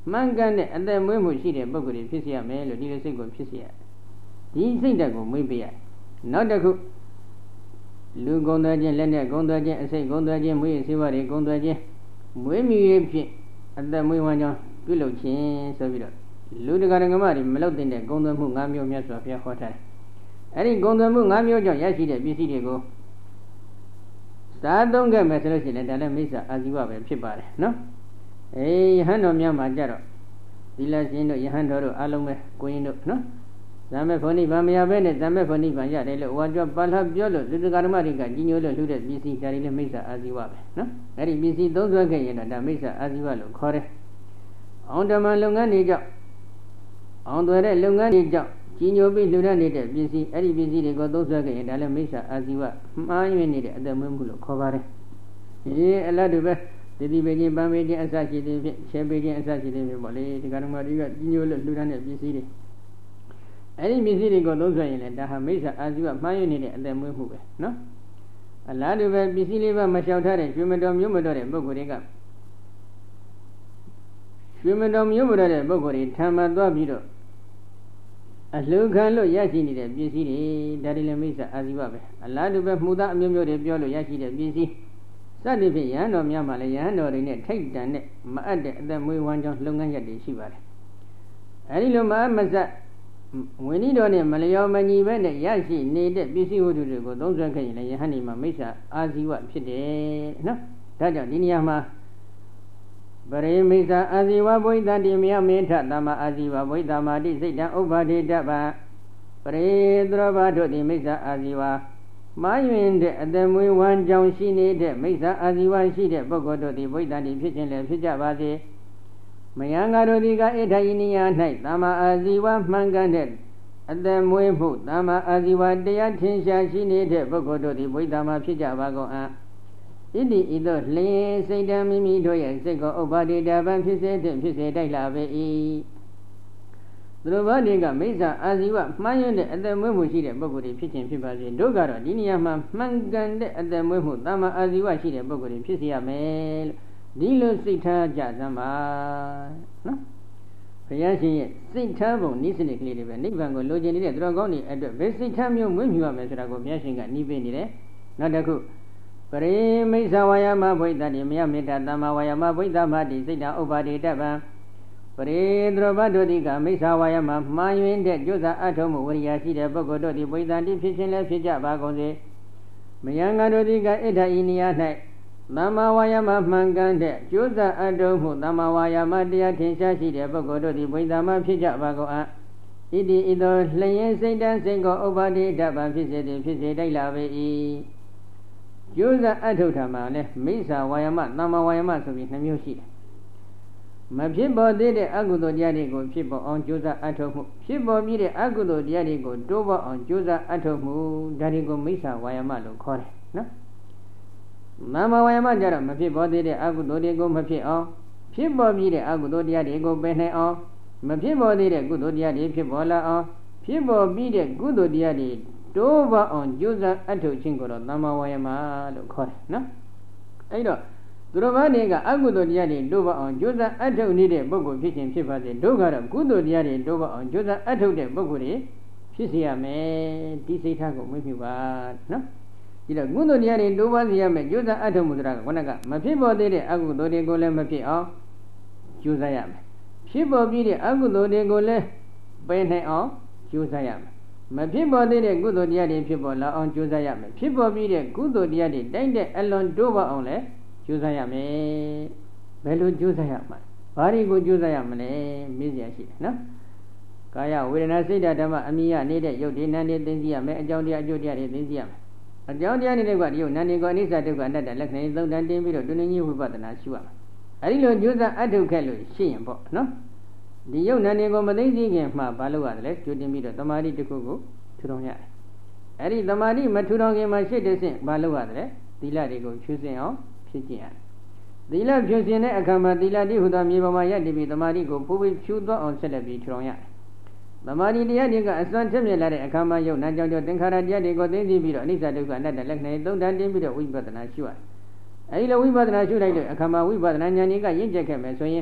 မှန်ကန်တဲ့အသက်မွေးမှုရှိတဲ့ပုဂ္ဂိုလ်တွေဖြစ်စေရမယ်လို့ဒီလိုစိတ်ကိုဖြစ်စေရဒီစိတ်ဓာတ်ကိုမွေးပေးရနောက်တစ်ခုလူကုံသွဲခြင်းလက်နဲ့ကုံသွဲခြင်းအစိတ်ကုံသွဲခြင်းမွေးရစေပါတွေကုံသွဲခြင်းမွေးမြူရေးဖြင့်အသက်မွေးဝမ်းကြောင်းပြုလုပ်ခြင်းဆိုပြီးတော့လူတကာဓမ္မတွေမလုပ်တဲ့ကုံသွဲမှု၅မျိုးမြတ်စွာဘုရားဟောထားတယ်အဲ့ဒီကုံသွဲမှု၅မျိုးကြောင့်ရရှိတဲ့ပစ္စည်းတွေကိုစားသုံးခဲ့မယ်ဆိုလို့ရှိရင်ဒါလည်းမိစ္ဆာအာဇီဝပဲဖြစ်ပါတယ်နော်ယဟန်တော်များမှာကြတော့သီလရှင်တို့ယဟန်တော်တို့အားလုံးပဲကိုရင်တို့နော်ဇာမေဖို့နိဗ္ဗာန်မရဘဲနဲ့ဇာမေဖို့နိဗ္ဗာန်ရတယ်လို့ဝါကြပါဠပြောလို့လူတကာဓမ္မတွေကကြီးညိုလို့လှူတဲ့ပစ္စည်းဒါတွေလည်းမိစ္ဆာအာဇီဝပဲနော်အဲ့ဒီပစ္စည်းသုံးဆွဲခဲ့ရင်တော့ဒါမိစ္ဆာအာဇီဝလို့ခေါ်တယ်အောင်ဓမ္မလုပ်ငန်းတွေကြောင့်အောင်သွဲတဲ့လုပ်ငန်းတွေကြောင့်ကြီးညိုပြီးလှူဒန်းနေတဲ့ပစ္စည်းအဲ့ဒီပစ္စည်းတွေကိုသုံးဆွဲခဲ့ရင်ဒါလည်းမိစ္ဆာအာဇီဝမှားယွင်းနေတဲ့အသက်မွေးမှုလို့ခေါ်ပါတယ်အလားတူပဲဒီဒီပေခြင်းပန်းပေခြင်းအစရှိတဲ့ဖြင့်ရှဲပေခြင်းအစရှိတဲ့ဖြင့်ပေါ့လေဒီကရမတွေကကြီးညိုလို့လှူဒန်းတဲ့ပစ္စည်းတွေအဲ့ဒီပစ္စည်းတွေကိုသုံးဆွဲရင်လည်းဒါဟာမိစ္ဆာအာဇီဝမှားယွင်းနေတဲ့အသက်မွေးမှုပဲနော်အလားတူပဲပစ္စည်းလေးပါမလျှောက်ထားတဲ့ရွှေမတော်မျိုးမတော်တဲ့ပုဂ္ဂိုလ်တွေကရွှေမတော်မျိုးမတော်တဲ့ပုဂ္ဂိုလ်တွေထံမှသွားပြီးတော့အလှခံလို့ရရှိနေတဲ့ပစ္စည်းတွေဒါတွေလည်းမိစ္ဆာအာဇီဝပဲအလားတူပဲမှုသားအမျိုးမျိုးတွေပြောလို့ရရှိတဲ့ပစ္စည်းစသည်ဖြင့်ယဟန်တော်များမှာလည်းယဟန်တော်တွေနဲ့ထိတ်တန်တဲ့မအပ်တဲ့အသက်မွေးဝမ်းကြောင်းလုပ်ငန်းရက်တွေရှိပါတယ်အဲဒီလိုမအပ်မစဝိနည်းတော်နဲ့မလျော်မညီပဲနဲ့ရရှိနေတဲ့ပစ္စည်းဝတ္ထုတွေကိုသုံးစွဲခဲ့ရင်လည်းယဟန်ဒီမှာမိစ္ဆာအာဇီဝဖြစ်တယ်နော်ဒါကြောင့်ဒီနေရာမှာပရိမိစ္ဆာအာဇီဝဘုိတတိမြမေထသမ္မာအာဇီဝဘုိတမာတိစိတ်တံဥပ္ပါဒေတဗံပရိသရောဘတို့သည်မိစ္ဆာအာဇီဝမှားယွင်းတဲ့အသက်မွေးဝမ်းကြောင်းရှိနေတဲ့မိစ္ဆာအာဇီဝရှိတဲ့ပုဂ္ဂိုလ်တို့သည်ဘုိတတိဖြစ်ခြင်းလည်းဖြစ်ကြပါစေမယံငါတို့သည်ကဣဋ္ဌယိနိယ၌သမ္မာအာဇီဝမှန်ကန်တဲ့အသက်မွေးမှုသမ္မာအာဇီဝတရားထင်ရှားရှိနေတဲ့ပုဂ္ဂိုလ်တို့သည်ဘုိတမှာဖြစ်ကြပါကုန်အံ့ဣတိဤသို့လျင်စိတ်တံမိမိတို့ရဲ့စိတ်ကိုဥပ္ပါဒေတဗံဖြစ်စေတဲ့ဖြစ်စေတိုက်လာပေ၏သူတို့ဘာတွေကမိစ္ဆာအာဇီဝမှန်ရတဲ့အသက်မွေးမှုရှိတဲ့ပုဂ္ဂိုလ်တွေဖြစ်ခြင်းဖြစ်ပါစေတို့ကတော့ဒီနေရာမှာမှန်ကန်တဲ့အသက်မွေးမှုသမ္မာအာဇီဝရှိတဲ့ပုဂ္ဂိုလ်တွေဖြစ်စေရမယ်လို့ဒီလိုစိတ်ထားကြစမ်းပါနော်ဘုရားရှင်ရဲ့စိတ်ထားပုံနိစ္စနစ်ကလေးတွေပဲနိဗ္ဗာန်ကိုလိုချင်နေတဲ့သူတော်ကောင်းတွေအတွက်ဘယ်စိတ်ထားမျိုးမွေးမြူရမယ်ဆိုတာကိုဘုရားရှင်ကနှီးပေးနေတယ်နောက်တစ်ခုပရိမိစ္ဆဝါယမဘုိတတိမယမေတ္တာသမ္မာဝါယမဘုိတမတိစိတ်တံဥပ္ပါဒေတဗံပရိသရောဘတို့သည်ကမိစ္ဆဝါယမမှားယွင်းတဲ့ကြိုးစားအထုံးမှုဝိရိယရှိတဲ့ပုဂ္ဂိုလ်တို့သည်ဘုိတတိဖြစ်ခြင်းလည်းဖြစ်ကြပါကုန်စေမယံငါတို့သည်ကဣဋ္ဌဤနိယ၌သမ္မာဝါယမမှန်ကန်တဲ့ကြိုးစားအထုံးမှုသမ္မာဝါယမတရားထင်ရှားရှိတဲ့ပုဂ္ဂိုလ်တို့သည်ဘုိတမဖြစ်ကြပါကုန်အံ့ဣတိဤသို့လျင်စိတ်တံစိတ်ကိုဥပ္ပါဒေတဗံဖြစ်စေသည်ဖြစ်စေတိုက်လာပေ၏ကျိုးစားအထုထာမှာလဲမိစ္ဆာဝါယမသမ္မာဝါယမဆိုပြီးနှမျိုးရှိတယ်မဖြစ်ပေါ်သေးတဲ့အကုသိုလ်တရားတွေကိုဖြစ်ပေါ်အောင်ကျိုးစားအထုမှုဖြစ်ပေါ်ပြီးတဲ့အကုသိုလ်တရားတွေကိုတိုးပေါ်အောင်ကျိုးစားအထုမှုဒါတွေကိုမိစ္ဆာဝါယမလို့ခေါ်တယ်နော်သမ္မာဝါယမကြတော့မဖြစ်ပေါ်သေးတဲ့အကုသိုလ်တွေကိုမဖြစ်အောင်ဖြစ်ပေါ်ပြီးတဲ့အကုသိုလ်တရားတွေကိုပယ်နိုင်အောင်မဖြစ်ပေါ်သေးတဲ့ကုသိုလ်တရားတွေဖြစ်ပေါ်လာအောင်ဖြစ်ပေါ်ပြီးတဲ့ကုသိုလ်တရားတွေတိုးပေါ်အောင်ကြိုးစားအထုတ်ခြင်းကိုတော့သမ္မာဝါယမလို့ခေါ်တယ်နော်အဲ့တော့သူတော်ဘာတွေကအကုသိုလ်တရားတွေတိုးပေါ်အောင်ကြိုးစားအထုတ်နေတဲ့ပုဂ္ဂိုလ်ဖြစ်ခြင်းဖြစ်ပါစေတို့ကတော့ကုသိုလ်တရားတွေတိုးပေါ်အောင်ကြိုးစားအထုတ်တဲ့ပုဂ္ဂိုလ်တွေဖြစ်စေရမယ်ဒီစိတ်ထားကိုမွေးမြူပါနော်ဒီတော့ကုသိုလ်တရားတွေတိုးပေါ်စေရမယ်ကြိုးစားအထုတ်မှုဆိုတာကခொနကမဖြစ်ပေါ်သေးတဲ့အကုသိုလ်တွေကိုလည်းမဖြစ်အောင်ကြိုးစားရမယ်ဖြစ်ပေါ်ပြီးတဲ့အကုသိုလ်တွေကိုလည်းပယ်နိုင်အောင်ကြိုးစားရမယ်မဖြစ်ပေါ်သေးတဲ့ကုသိုလ်တရားတွေဖြစ်ပေါ်လာအောင်ကြိုးစားရမယ်ဖြစ်ပေါ်ပြီးတဲ့ကုသိုလ်တရားတွေတိုက်တဲ့အလွန်တိုးပေါ်အောင်လည်းကြိုးစားရမယ်ဘယ်လိုကြိုးစားရမှာဘာတွေကိုကြိုးစားရမလဲမေးစရာရှိတယ်နော်ကာယဝေဒနာစိတ်ဓာတ်ဓမ္မအမိယနေတဲ့ယုတ်ဒီနန်းတွေသိသိရမယ်အကြောင်းတရားအကျိုးတရားတွေသိသိရမယ်အကြောင်းတရားတွေကဒီယုတ်နန်းတွေကိုအနိစ္စဒုက္ခအနတ္တလက္ခဏာသုံးတန်တင်းပြီးတော့တွင်ကြီးဝိပဿနာရှုရမယ်အဲဒီလိုကြိုးစားအထုတ်ခဲ့လို့ရှိရင်ပေါ့နော်ဒီယုတ်နံတွေကိုမသိသိခင်မှဘာလို့ရတယ်လဲကြိုတင်ပြီးတော့တမာတိတစ်ခုကိုထူထောင်ရတယ်အဲ့ဒီတမာတိမထူထောင်ခင်မှာရှေ့တစ်ဆင့်ဘာလို့ရတယ်လဲသီလတွေကိုဖြူစင်အောင်ဖြည့်ကျင့်ရတယ်သီလဖြူစင်တဲ့အခါမှာသီလတိဟူသောမြေပေါ်မှာရပ်တည်ပြီးတမာတိကိုပို့ပြီးဖြူသွားအောင်ဆက်လက်ပြီးထူထောင်ရတယ်တမာတိတရားတွေကအစွမ်းထက်မြက်လာတဲ့အခါမှာယုတ်နံကြောင့်သင်္ခါရတရားတွေကိုသိသိပြီးတော့အနိစ္စဒုက္ခအနတ္တလက္ခဏာသုံးတန်တင်းပြီးတော့ဝိပဿနာရှုရတယ်အဲဒီလိုဝိပဿနာရှုလိုက်တဲ့အခါမှာဝိပဿနာဉာဏ်ကြီးကရင့်ကျက်ခဲ့မယ်ဆိုရင်ထ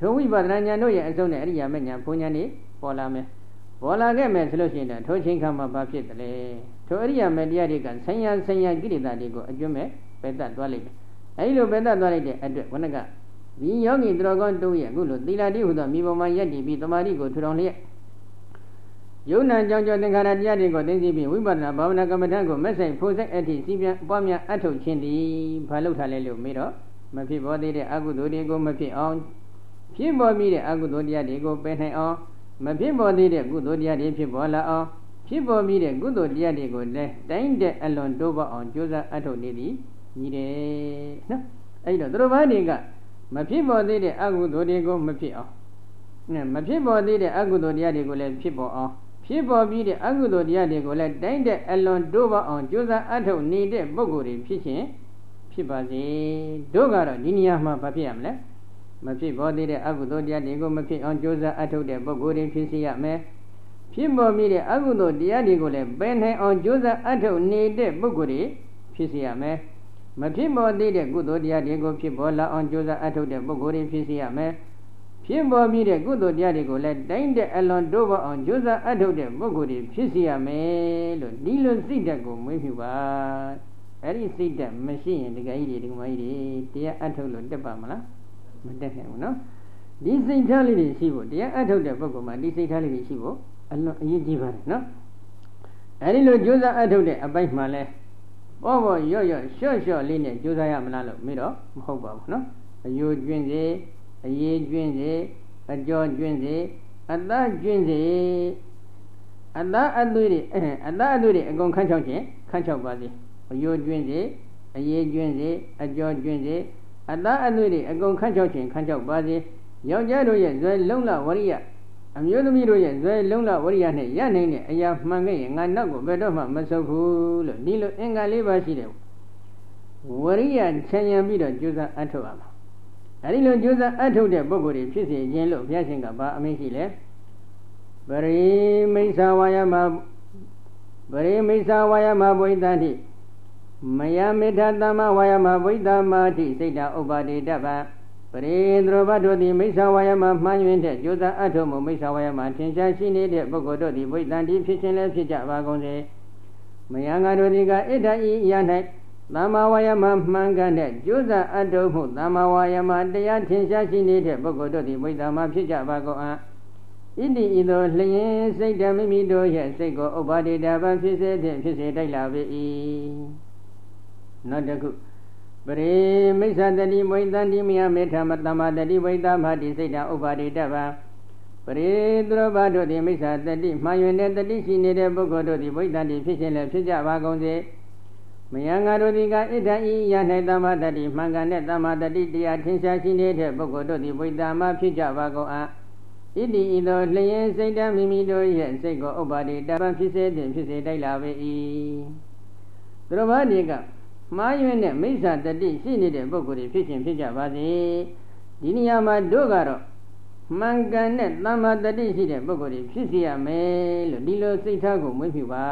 ထိုဝိပဿနာဉာဏ်တို့ရဲ့အစုံနဲ့အရိယာမဉာဏ်ဘုံဉာဏ်တွေပေါ်လာမယ်ပေါ်လာခဲ့မယ်ဆိုလို့ရှိရင်ထိုချိန်ခါမှာဘာဖြစ်တယ်လဲထိုအရိယာမတရားတွေကဆံရကိလေသာတွေကိုအကျွမ်းမဲ့ပယ်တတ်သွားလိမ့်မယ်အဲဒီလိုပယ်တတ်သွားလိုက်တဲ့အတွက်ဝဏကဒီယောဂီသူတော်ကောင်းတို့ရဲ့အခုလိုသီလတိဟုသောမိဘမှာယက်တည်ပြီးတမာတိကိုထူထောင်လျက်ယုံနာကြောင့်ကြောင့်သင်္ခါရတရားတွေကိုသိသိပြီးဝိပဿနာဘာဝနာကမ္မထံကိုမက်ဆိုင်ဖို့စိတ်အထိစီးပြန်ပွားများအထုတ်ခြင်းသည်ဘာလို့ထားလဲလို့မေးတော့မဖြစ်ပေါ်သေးတဲ့အကုသိုလ်တွေကိုမဖြစ်အောင်ဖြစ်ပေါ်ပြီးတဲ့အကုသိုလ်တရားတွေကိုပယ်နိုင်အောင်မဖြစ်ပေါ်သေးတဲ့ကုသိုလ်တရားတွေဖြစ်ပေါ်လာအောင်ဖြစ်ပေါ်ပြီးတဲ့ကုသိုလ်တရားတွေကိုလည်းတိုင်းတဲ့အလွန်တိုးပေါအောင်ကြိုးစားအထုတ်နေသည်ညီတယ်နော်အဲ့တော့သူတို့ဘာတွေကမဖြစ်ပေါ်သေးတဲ့အကုသိုလ်တွေကိုမဖြစ်အောင်မဖြစ်ပေါ်သေးတဲ့အကုသိုလ်တရားတွေကိုလည်းဖြစ်ပေါ်အောင်ဖြစ်ပေါ်ပြီးတဲ့အကုသိုလ်တရားတွေကိုလည်းတိုင်းတဲ့အလွန်တိုးပေါအောင်ကြိုးစားအထုတ်နေတဲ့ပုဂ္ဂိုလ်တွေဖြစ်ခြင်းဖြစ်ပါစေတို့ကတော့ဒီနေရာမှာဘာဖြစ်ရမလဲမဖြစ်ပေါ်သေးတဲ့အကုသိုလ်တရားတွေကိုမဖြစ်အောင်ကြိုးစားအထုတ်တဲ့ပုဂ္ဂိုလ်တွေဖြစ်စေရမယ်ဖြစ်ပေါ်ပြီးတဲ့အကုသိုလ်တရားတွေကိုလည်းပယ်နိုင်အောင်ကြိုးစားအထုတ်နေတဲ့ပုဂ္ဂိုလ်တွေဖြစ်စေရမယ်မဖြစ်ပေါ်သေးတဲ့ကုသိုလ်တရားတွေကိုဖြစ်ပေါ်လာအောင်ကြိုးစားအထုတ်တဲ့ပုဂ္ဂိုလ်တွေဖြစ်စေရမယ်ဖြစ်ပေါ်ပြီးတဲ့ကုသိုလ်တရားတွေကိုလည်းတိုင်းတဲ့အလွန်တိုးပေါအောင်ကြိုးစားအထုတ်တဲ့ပုဂ္ဂိုလ်တွေဖြစ်စေရမယ်လို့ဒီလိုစိတ်ဓာတ်ကိုမွေးမြူပါအဲ့ဒီစိတ်ဓာတ်မရှိရင်ဒကာကြီးတွေဒကာမကြီးတွေတရားအထုတ်လို့တက်ပါမလားမတက်နိုင်ဘူးနော်ဒီစိတ်ထားလေးတွေရှိဖို့တရားအထုတ်တဲ့ပုဂ္ဂိုလ်မှာဒီစိတ်ထားလေးတွေရှိဖို့အလွန်အရေးကြီးပါတယ်နော်အဲ့ဒီလိုကြိုးစားအထုတ်တဲ့အပိုင်းမှာလဲပေါ်ရော့ရှော့လေးနဲ့ကြိုးစားရမလားလို့မေးတော့မဟုတ်ပါဘူးနော်အယိုးကျွင်းစေအရေးကျွင်းစေအကြောကျွင်းစေအသားကျွင်းစေအသားအသွေးတွေအကုန်ခန်းချောက်ခြင်းခန်းချောက်ပါစေအယိုးကျွင်းစေအရေးကျွင်းစေအကြောကျွင်းစေအသားအသွေးတွေအကုန်ခန်းချောက်ခြင်းခန်းချောက်ပါစေယောက်ျားတို့ရဲ့ဇွဲလုံးလဝရိယအမျိုးသမီးတို့ရဲ့ဇွဲလုံးလဝရိယနဲ့ရနိုင်တဲ့အရာမှန်ခဲ့ရင်ငါနောက်ကိုဘယ်တော့မှမဆုတ်ဘူးလို့ဒီလိုအင်္ဂါ၄ပါးရှိတယ်ဝရိယချမ်းရံပြီးတော့ကြိုးစားအထုတ်ရမှာအဲဒီလိုကြိုးစားအထုတ်တဲ့ပုဂ္ဂိုလ်တွေဖြစ်စေခြင်းလို့ဘုရားရှင်ကဘာအမိန့်ရှိလဲပရိမိစ္ဆာဝါယမဘဝိတ္တတိမယမေထသမဝါယမဝိတ္တမာတိစိတ်တဥပါဒေတ္တဗပရိသရဘတို့သည်မိစ္ဆာဝါယမမှန်၍တဲ့ကြိုးစားအထုတ်မှုမိစ္ဆာဝါယမထင်ရှားရှိနေတဲ့ပုဂ္ဂိုလ်တို့သည်ဝိတ္တတိဖြစ်ခြင်းလည်းဖြစ်ကြပါကုန်စေမယငါတို့သည်ကဣဒ္ဓဤရ၌သမ္မာဝါယမမှန်ကန်တဲ့ကြိုးစားအထုတ်မှုသမ္မာဝါယမတရားထင်ရှားရှိနေတဲ့ပုဂ္ဂိုလ်တို့သည်ဝိတ္တမှာဖြစ်ကြပါကုန်အံ့ဣတိဤသို့လျင်စိတ်ဓာတ်မိမိတို့ရဲ့စိတ်ကိုဥပါဒေတဗံဖြစ်စေတိုက်လာပေ၏နောက်တစ်ခုပရိမိစ္ဆာတတိဝိတံတိမယမေထမတမတတိဝိတမတိစိတ်ဓာတ်ဥပါဒေတဗံပရိသရဘတို့သည်မိစ္ဆာတတိမှားယွင်တဲ့တတိရှိနေတဲ့ပုဂ္ဂိုလ်တို့သည်ဝိတံတိဖြစ်ခြင်းလည်းဖြစ်ကြပါကုန်စေမယံငါတို့သည်ကဣဒ္ဓဤယ၌တမတတိမှန်ကန်တဲ့တမတတိတရားထင်ရှားရှိနေတဲ့ပုဂ္ဂိုလ်တို့သည်ဝိတံမှာဖြစ်ကြပါကုန်အံ့ဣတိဤသို့လျင်စိတ်ဓာတ်မိမိတို့ရဲ့စိတ်ကိုဥပါဒေတဗံဖြစ်စေတိုက်လာပေ၏သူတို့ဘာဒီကမှားယွင်းတဲ့မိစ္ဆာတတိရှိနေတဲ့ပုဂ္ဂိုလ်တွေဖြစ်ခြင်းဖြစ်ကြပါစေဒီနေရာမှာတို့ကတော့မှန်ကန်တဲ့သမ္မာတတိရှိတဲ့ပုဂ္ဂိုလ်တွေဖြစ်စီရမယ်လို့ဒီလိုစိတ်ထားကိုမွေးမြူပါ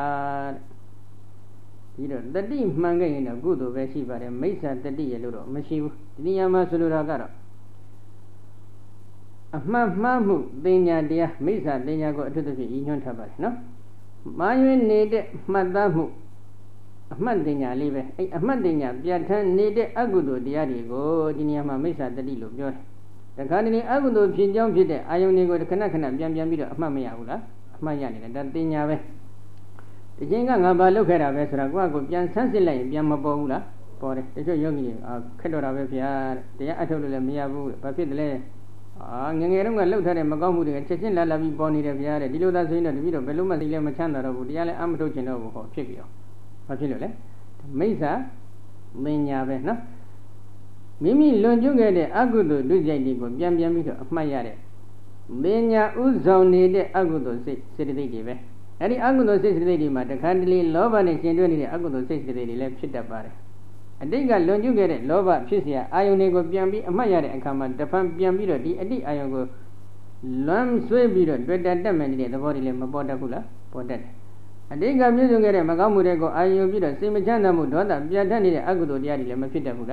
ဒီတော့တတိမှန်ခဲ့ရင်တော့ကုသိုလ်ပဲရှိပါတယ်မိစ္ဆာတတိရဲ့လို့တော့မရှိဘူးဒီနေရာမှာဆိုလိုတာကတော့အမှန်မှားမှုပညာတရားမိစ္ဆာပညာကိုအထုသဖြင့်ညွှန်းထားပါတယ်နော်မှားယွင်းနေတဲ့မှတ်သားမှုအမှတ်တင်ညာလေးပဲအဲ့အမှတ်တင်ညာပြဋ္ဌာန်းနေတဲ့အကုသိုလ်တရားတွေကိုဒီနေရာမှာမိစ္ဆာတတိလို့ပြောတယ်တခါတလေအကုသိုလ်ဖြစ်ကြောင်းဖြစ်တဲ့အာယုန်တွေကိုခဏပြန်ပြီးတော့အမှတ်မရဘူးလားအမှတ်ရနေတယ်ဒါတင်ညာပဲဒီချိန်ကငါဘာလုပ်ခဲ့တာပဲဆိုတာကိုယ့်ကိုပြန်ဆန်းစစ်လိုက်ရင်ပြန်မပေါ်ဘူးလားပေါ်တယ်တချို့ယောဂီတွေခက်တော့တာပဲဗျာတရားအထုတ်လို့လည်းမရဘူးဘာဖြစ်တယ်လဲငငယ်တုန်းကလှုပ်ထားတဲ့မကောင်းမှုတွေချက်ချင်းလာပြီးပေါ်နေတယ်ဗျာတဲ့ဒီလိုသာဆိုရင်တော့တပည့်တော်ဘယ်လိုမှသိလဲမချမ်းသာတော့ဘူးတရားလည်းအမထုတ်ချင်တော့ဘူးဟောဖြစ်ပြီရောဘာဖြစ်လို့လဲမိစ္ဆာမညာပဲနော်မိမိလွန်ကျွခဲ့တဲ့အကုသိုလ်ဒုစရိုက်တွေကိုပြန်ပြီးတော့အမှတ်ရတဲ့မညာဥဆောင်နေတဲ့အကုသိုလ်စိတ်တွေပဲအဲ့ဒီအကုသိုလ်စိတ်တွေမှာတခါတလေလောဘနဲ့ရှင်တွဲနေတဲ့အကုသိုလ်စိတ်တွေလည်းဖြစ်တတ်ပါတယ်အတိတ်ကလွန်ကျွခဲ့တဲ့လောဘဖြစ်เสียအာယုန်တွေကိုပြန်ပြီးအမှတ်ရတဲ့အခါမှာတဖန်ပြန်ပြီးတော့ဒီအတိတ်အာယုန်ကိုလွမ်းဆွေးပြီးတော့တွေ့တက်မဲ့နေတဲ့သဘောတွေလည်းမပေါ်တတ်ဘူးလားပေါ်တတ်တယ်အတိတ်ကမြင့်ဆုံးခဲ့တဲ့မကောင်းမှုတွေကိုအာယုန်ပြီးတော့စိတ်မချမ်းသာမှုဒေါသပြတ်ထက်နေတဲ့အကုသိုလ်တရားတွေလည်းမဖြစ်တတ်ဘူးလား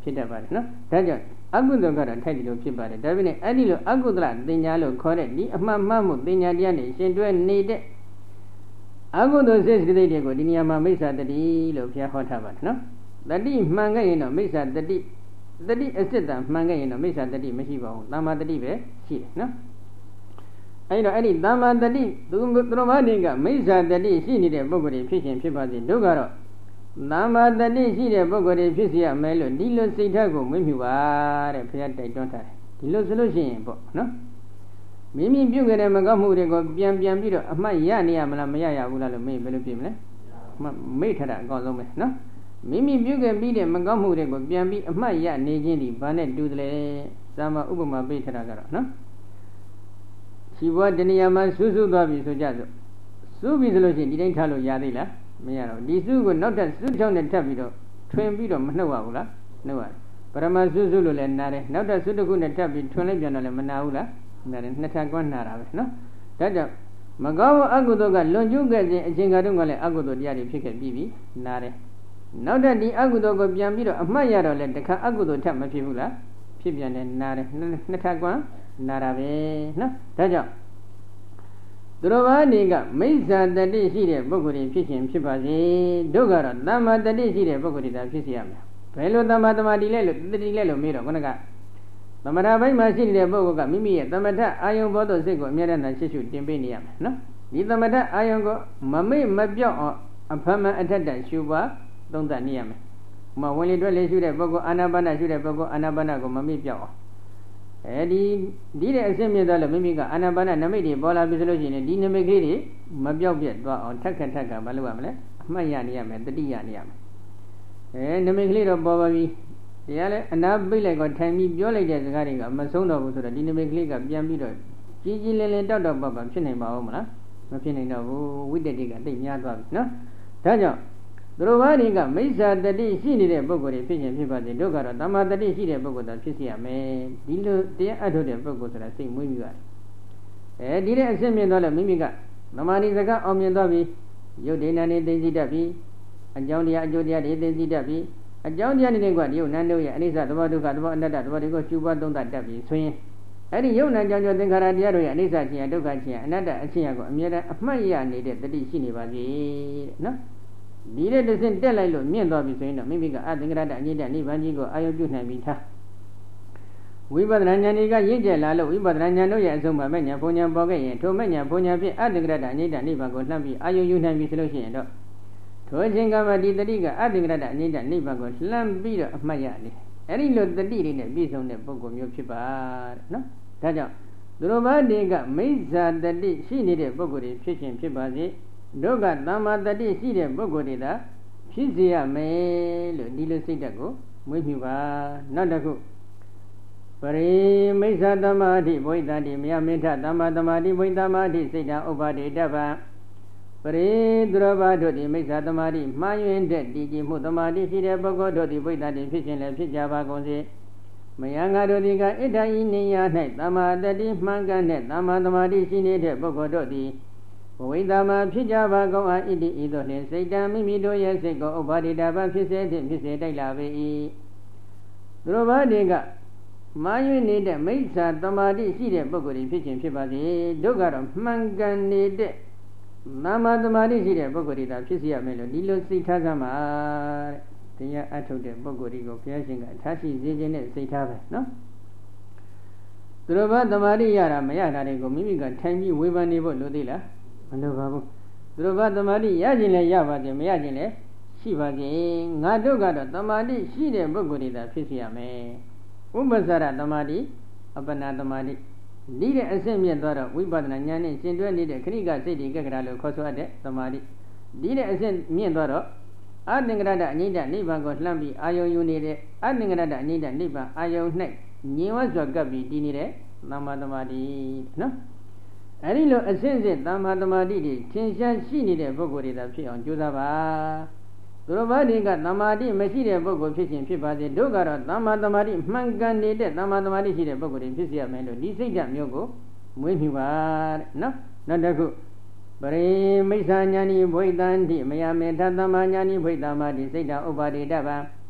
ဖြစ်တတ်ပါတယ်နော်ဒါကြောင့်အကုသိုလ်ကတော့ထိုက်တယ်လို့ဖြစ်ပါတယ်ဒါပေမဲ့အဲ့ဒီလိုအကုသလတင်ညာလို့ခေါ်တဲ့ဒီအမှန်မှန်မှုတင်ညာတရားနဲ့ရှင်တွဲနေတဲ့အကုသိုလ်စိတ်စိတ်တွေကိုဒီနေရာမှာမိစ္ဆာတတိလို့ဘုရားဟောထားပါတယ်နော်တတိမှန်ခဲ့ရင်တော့မိစ္ဆာတတိအစစ်တံမှန်ခဲ့ရင်တော့မိစ္ဆာတတိမရှိပါဘူးသမ္မာတတိပဲရှိတယ်နော်အဲ့တော့အဲ့ဒီသမ္မာတတိသူတော်ဘာတိကမိစ္ဆာတတိရှိနေတဲ့ပုဂ္ဂိုလ်တွေဖြစ်ခြင်းဖြစ်ပါစေတို့ကတော့သမ္မာတတိရှိတဲ့ပုဂ္ဂိုလ်တွေဖြစ်စီရမယ်လို့ဒီလိုစိတ်ဓာတ်ကိုမွေးမြူပါတဲ့ဘုရားတိုက်တွန်းထားတယ်ဒီလိုဆိုလို့ရှိရင်ပေါ့နော်မိမိပြုခဲ့တဲ့မကောင်းမှုတွေကိုပြန်ပြီးတော့အမှတ်ရနေရမလားမရဘူးလားလို့မေးဘယ်လိုပြင်မလဲမေ့ထတာအကောင်းဆုံးပဲနော်မိမိပြုခဲ့ပြီးတဲ့မကောင်းမှုတွေကိုပြန်ပြီးအမှတ်ရနေခြင်းဒီဘာနဲ့တူတယ်လဲသာမဥပမာပေးထတာကတော့နော်ရှိဘဝတဏှာမှာစူးသွားပြီဆိုကြစို့စူးပြီဆိုလို့ရှိရင်ဒီတိုင်းထားလို့ရသေးလားမရတော့ဒီစူးကိုနောက်ထပ်စူးချောင်းနဲ့ထပ်ပြီးတော့ထွင်ပြီးတော့မနှုတ်ရဘူးလားနှုတ်ရတယ်ပရမစူးလို့လည်းနားတယ်နောက်ထပ်စူးတစ်ခုနဲ့ထပ်ပြီးထွင်လိုက်ပြန်တော့လည်းမနာဘူးလားနားတယ်နှစ်ထပ်ကွန်းနာတာပဲနော်ဒါကြောင့်မကောင်းအကုသိုလ်ကလွန်ကျူးခဲ့ခြင်းအချိန်ကတုန်းကလည်းအကုသိုလ်တရားတွေဖြစ်ခဲ့ပြီးနားတယ်နောက်ထပ်ဒီအကုသိုလ်ကိုပြန်ပြီးတော့အမှတ်ရတော့လည်းတခါအကုသိုလ်ထပ်မဖြစ်ဘူးလားဖြစ်ပြန်တယ်နားတယ်နှစ်ထပ်ကွန်းနာတာပဲနော်ဒါကြောင့်သူတော်ဘာနေကမိစ္ဆာတတိရှိတဲ့ပုဂ္ဂိုလ်တွေဖြစ်ခြင်းဖြစ်ပါစေတို့ကတော့သမ္မာတတိရှိတဲ့ပုဂ္ဂိုလ်တွေသာဖြစ်စီရမယ်ဘယ်လိုသမ္မာတမာတိလဲလို့တတိလဲလို့မေးတော့ခုနကသမထဘိုင်းမှာရှိနေတဲ့ပုဂ္ဂိုလ်ကမိမိရဲ့သမထအာယုံဘောသောစိတ်ကိုအမြဲတမ်းရှေ့ရှုတင်ပေးနေရမယ်နော်ဒီသမထအာယုံကိုမမေ့မပြော့အောင်အဖမှန်အထက်တရှုပါသုံးသပ်နေရမယ်ဥမာဝင်လေတွက်လေရှုတဲ့ပုဂ္ဂိုလ်အာနာပါနရှုတဲ့ပုဂ္ဂိုလ်အာနာပါနကိုမမေ့ပြော့အောင်ဒီတဲ့အစစ်မြစ်သွားလို့မိမိကအာနာပါနနမိတ်တွေပေါ်လာပြီဆိုလို့ရှိရင်ဒီနမိတ်ကလေးတွေမပြောက်ပြတ်သွားအောင်ထက်ကမလုပ်ရမလဲအမှတ်ရနေရမယ်တတိယနေရမယ်နမိတ်ကလေးတော့ပေါ်ပါပြီတရားလဲအနာပိတ်လိုက်တော့ထိုင်ပြီးပြောလိုက်တဲ့စကားတွေကမဆုံးတော့ဘူးဆိုတော့ဒီနမိတ်ကလေးကပြန်ပြီးတော့ကြီးလင်းတောက်ပပဖြစ်နိုင်ပါဦးမလားမဖြစ်နိုင်တော့ဘူးဝိတ္တတိကတိတ်များသွားပြီနော်ဒါကြောင့်သူတို့ဘာတွေကမိစ္ဆာတတိရှိနေတဲ့ပုဂ္ဂိုလ်တွေဖြစ်ခြင်းဖြစ်ပါစေတို့ကတော့သမ္မာတတိရှိတဲ့ပုဂ္ဂိုလ်သာဖြစ်စီရမယ်ဒီလိုတရားအထုတ်တဲ့ပုဂ္ဂိုလ်ဆိုတာစိတ်မွေးမြူရတယ်ဒီတဲ့အစစ်မြင်သွားလို့မိမိကသမာဓိစကားအောင်မြင်သွားပြီယုတ်ဒိဏနေသိသိတတ်ပြီအကြောင်းတရားအကျိုးတရားတွေသိသိတတ်ပြီအကြောင်းတရားတွေကဒီယုတ်နန်းတို့ရဲ့အနိစ္စသဘောဒုက္ခသဘောအနတ္တသဘောတွေကိုရှုပွားသုံးသပ်တတ်ပြီဆိုရင်အဲ့ဒီယုတ်နန်းကြောင့်သင်္ခါရတရားတို့ရဲ့အနိစ္စခြင်းဒုက္ခခြင်းအနတ္တအခြင်းကိုအမြဲတမ်းအမှတ်ရနေတဲ့တတိရှိနေပါစေတဲ့နော်ဒီတဲ့တစ်စင်းတက်လိုက်လို့မြင့်သွားပြီဆိုရင်တော့မိမိကအသင်္ကရတအညိတနိဗ္ဗာန်ကြီးကိုအာရုံပြုနိုင်ပြီထားဝိပဿနာဉာဏ်တွေကရင့်ကျက်လာလို့ဝိပဿနာဉာဏ်တို့ရဲ့အဆုံးမှာမဲ့ဉာဏ်ဘုံဉာဏ်ပေါ်ခဲ့ရင်ထိုမဲ့ဉာဏ်ဘုံဉာဏ်ဖြင့်အသင်္ကရတအညိတနိဗ္ဗာန်ကိုလှမ်းပြီးအာရုံယူနိုင်ပြီဆိုလို့ရှိရင်တော့ထိုအချိန်ကမှဒီတတိကအသင်္ကရတအညိတနိဗ္ဗာန်ကိုလှမ်းပြီးတော့အမှတ်ရနေအဲ့ဒီလိုတတိတွေနဲ့ပြည့်စုံတဲ့ပုဂ္ဂိုလ်မျိုးဖြစ်ပါတဲ့နော်ဒါကြောင့်သူတို့ဘာတွေကမိစ္ဆာတတိရှိနေတဲ့ပုဂ္ဂိုလ်တွေဖြစ်ခြင်းဖြစ်ပါစေတို့ကသမ္မာတတိရှိတဲ့ပုဂ္ဂိုလ်တွေသာဖြစ်စေရမယ်လို့ဒီလိုစိတ်ဓာတ်ကိုမွေးမြူပါနောက်တစ်ခုပရိမိစ္ဆာသမာဓိဘဝိတ္တိမယမေထသမ္မာသမာဓိဘဝိတ္တမာဓိစိတ်ဓာတ်ဥပါဒေတ္တဗံပရိသူတော်ဘာတို့ဒီမိစ္ဆာသမာဓိမှားယွင်းတဲ့တည်ကြည်မှုသမာဓိရှိတဲ့ပုဂ္ဂိုလ်တို့ဒီဘဝိတ္တိဖြစ်ခြင်းလည်းဖြစ်ကြပါကုန်စေမယံငါတို့ဒီကဣဒ္ဓဤနေရ၌သမ္မာတတိမှန်ကန်တဲ့သမ္မာသမာဓိရှိနေတဲ့ပုဂ္ဂိုလ်တို့သည်ဘဝိတ္တမှာဖြစ်ကြပါကုန်အားဣတိဤသို့နှင့်စိတ်တံမိမိတို့ရဲ့စိတ်ကိုဥပါဒိတဗံဖြစ်စေသည့်ဖြစ်စေတိုက်လာပေ၏သူတို့ဘာတွေကမာယွင်းနေတဲ့မိစ္ဆာသမာဓိရှိတဲ့ပုဂ္ဂိုလ်တွေဖြစ်ခြင်းဖြစ်ပါစေတို့ကတော့မှန်ကန်နေတဲ့သမ္မာသမာဓိရှိတဲ့ပုဂ္ဂိုလ်တွေသာဖြစ်စီရမယ်လို့ဒီလိုစိတ်ထားကြမှာတဲ့တရားအထုတ်တဲ့ပုဂ္ဂိုလ်တွေကိုဘုရားရှင်ကအထားရှိစေခြင်းနဲ့စိတ်ထားပဲနော်သူတို့ဘာသမာဓိရတာမရတာတွေကိုမိမိကထိုင်ပြီးဝေဖန်နေဖို့လိုသေးလားမလိုပါဘူးသူတို့ဘာသမာဓိရခြင်းလည်းရပါစေမရခြင်းလည်းရှိပါစေငါတို့ကတော့သမာဓိရှိတဲ့ပုဂ္ဂိုလ်တွေသာဖြစ်စီရမယ်ဥပ္ပဇ္ဇရသမာဓိအပ္ပနာသမာဓိဒီတဲ့အဆင့်မြင့်သွားတော့ဝိပဿနာဉာဏ်နဲ့ရှင်တွဲနေတဲ့ခရိကစိတ်တွေကကရာလို့ခေါ်ဆိုရတဲ့သမာဓိဒီတဲ့အဆင့်မြင့်သွားတော့အသင်္ကရတအညိတနိဗ္ဗာန်ကိုလှမ်းပြီးအာယုံယူနေတဲ့အသင်္ကရတအညိတနိဗ္ဗာန်အာယုံ၌ငြိမ်ဝစွာကပ်ပြီးတည်နေတဲ့သမ္မာသမာဓိနော်အဲဒီလိုအစဉ်စဉ်သမ္မာသမာဓိတွေထင်ရှားရှိနေတဲ့ပုဂ္ဂိုလ်တွေသာဖြစ်အောင်ကြိုးစားပါသူတို့ဘာတွေကသမ္မာဓိမရှိတဲ့ပုဂ္ဂိုလ်ဖြစ်ခြင်းဖြစ်ပါစေတို့ကတော့သမ္မာသမာဓိမှန်ကန်နေတဲ့သမ္မာသမာဓိရှိတဲ့ပုဂ္ဂိုလ်တွေဖြစ်စေရမယ်လို့ဒီစိတ်ဓာတ်မျိုးကိုမွေးမြူပါတဲ့နော်နောက်တစ်ခုပရိမိစ္ဆာဉာဏီဘဝိတ္တန္တိမယမေထသမ္မာဉာဏီဘဝိတ္တမာတိစိတ်ဓာတ်ဥပါဒေတဗံပ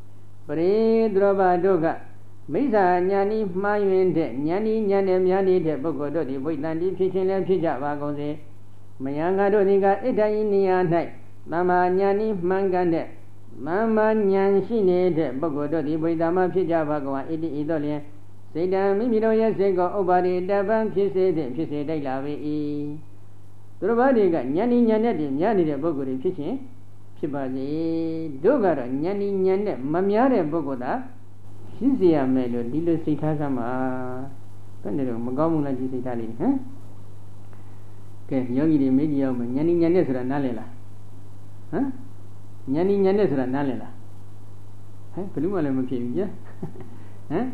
ပရိသရဘတို့ကမိစ္ဆာညာနိမှားယွင်းတဲ့ညာနိညာနဲ့များနေတဲ့ပုဂ္ဂိုလ်တို့သည်ဝိတ္တန်တိဖြစ်ခြင်းလည်းဖြစ်ကြပါကုန်စေမယံငါတို့သည်ကဣဒ္ဓယိနိယ၌သမ္မာညာနိမှန်ကန်တဲ့မမ္မာဉာဏ်ရှိနေတဲ့ပုဂ္ဂိုလ်တို့သည်ဝိတ္တမဖြစ်ကြပါကုန်ဣတိဤသို့လျင်စိတ်တံမိမိတို့ရဲ့စိတ်ကိုဥပါရိတပံဖြစ်စေတဲ့ဖြစ်စေတိုက်လာပေ၏သူတို့ဘာတွေကညာနိညာနဲ့တည်းများနေတဲ့ပုဂ္ဂိုလ်တွေဖြစ်ခြင်းဖြစ်ပါစေတို့ကတော့ညာနိညာနဲ့မများတဲ့ပုဂ္ဂိုလ်သာရှိစေရမယ်လို့ဒီလိုစိတ်ထားစမ်းပါဘယ်နဲ့တော့မကောင်းဘူးလားဒီစိတ်ထားလေးဟမ်ကဲယောဂီတွေမေးကြည့်အောင်ညာနိညာနဲ့ဆိုတာနားလည်လားဟမ်ညာနိညာနဲ့ဆိုတာနားလည်လားဟမ်ဘယ်လို့မှလည်းမဖြစ်ဘူးကြာဟမ်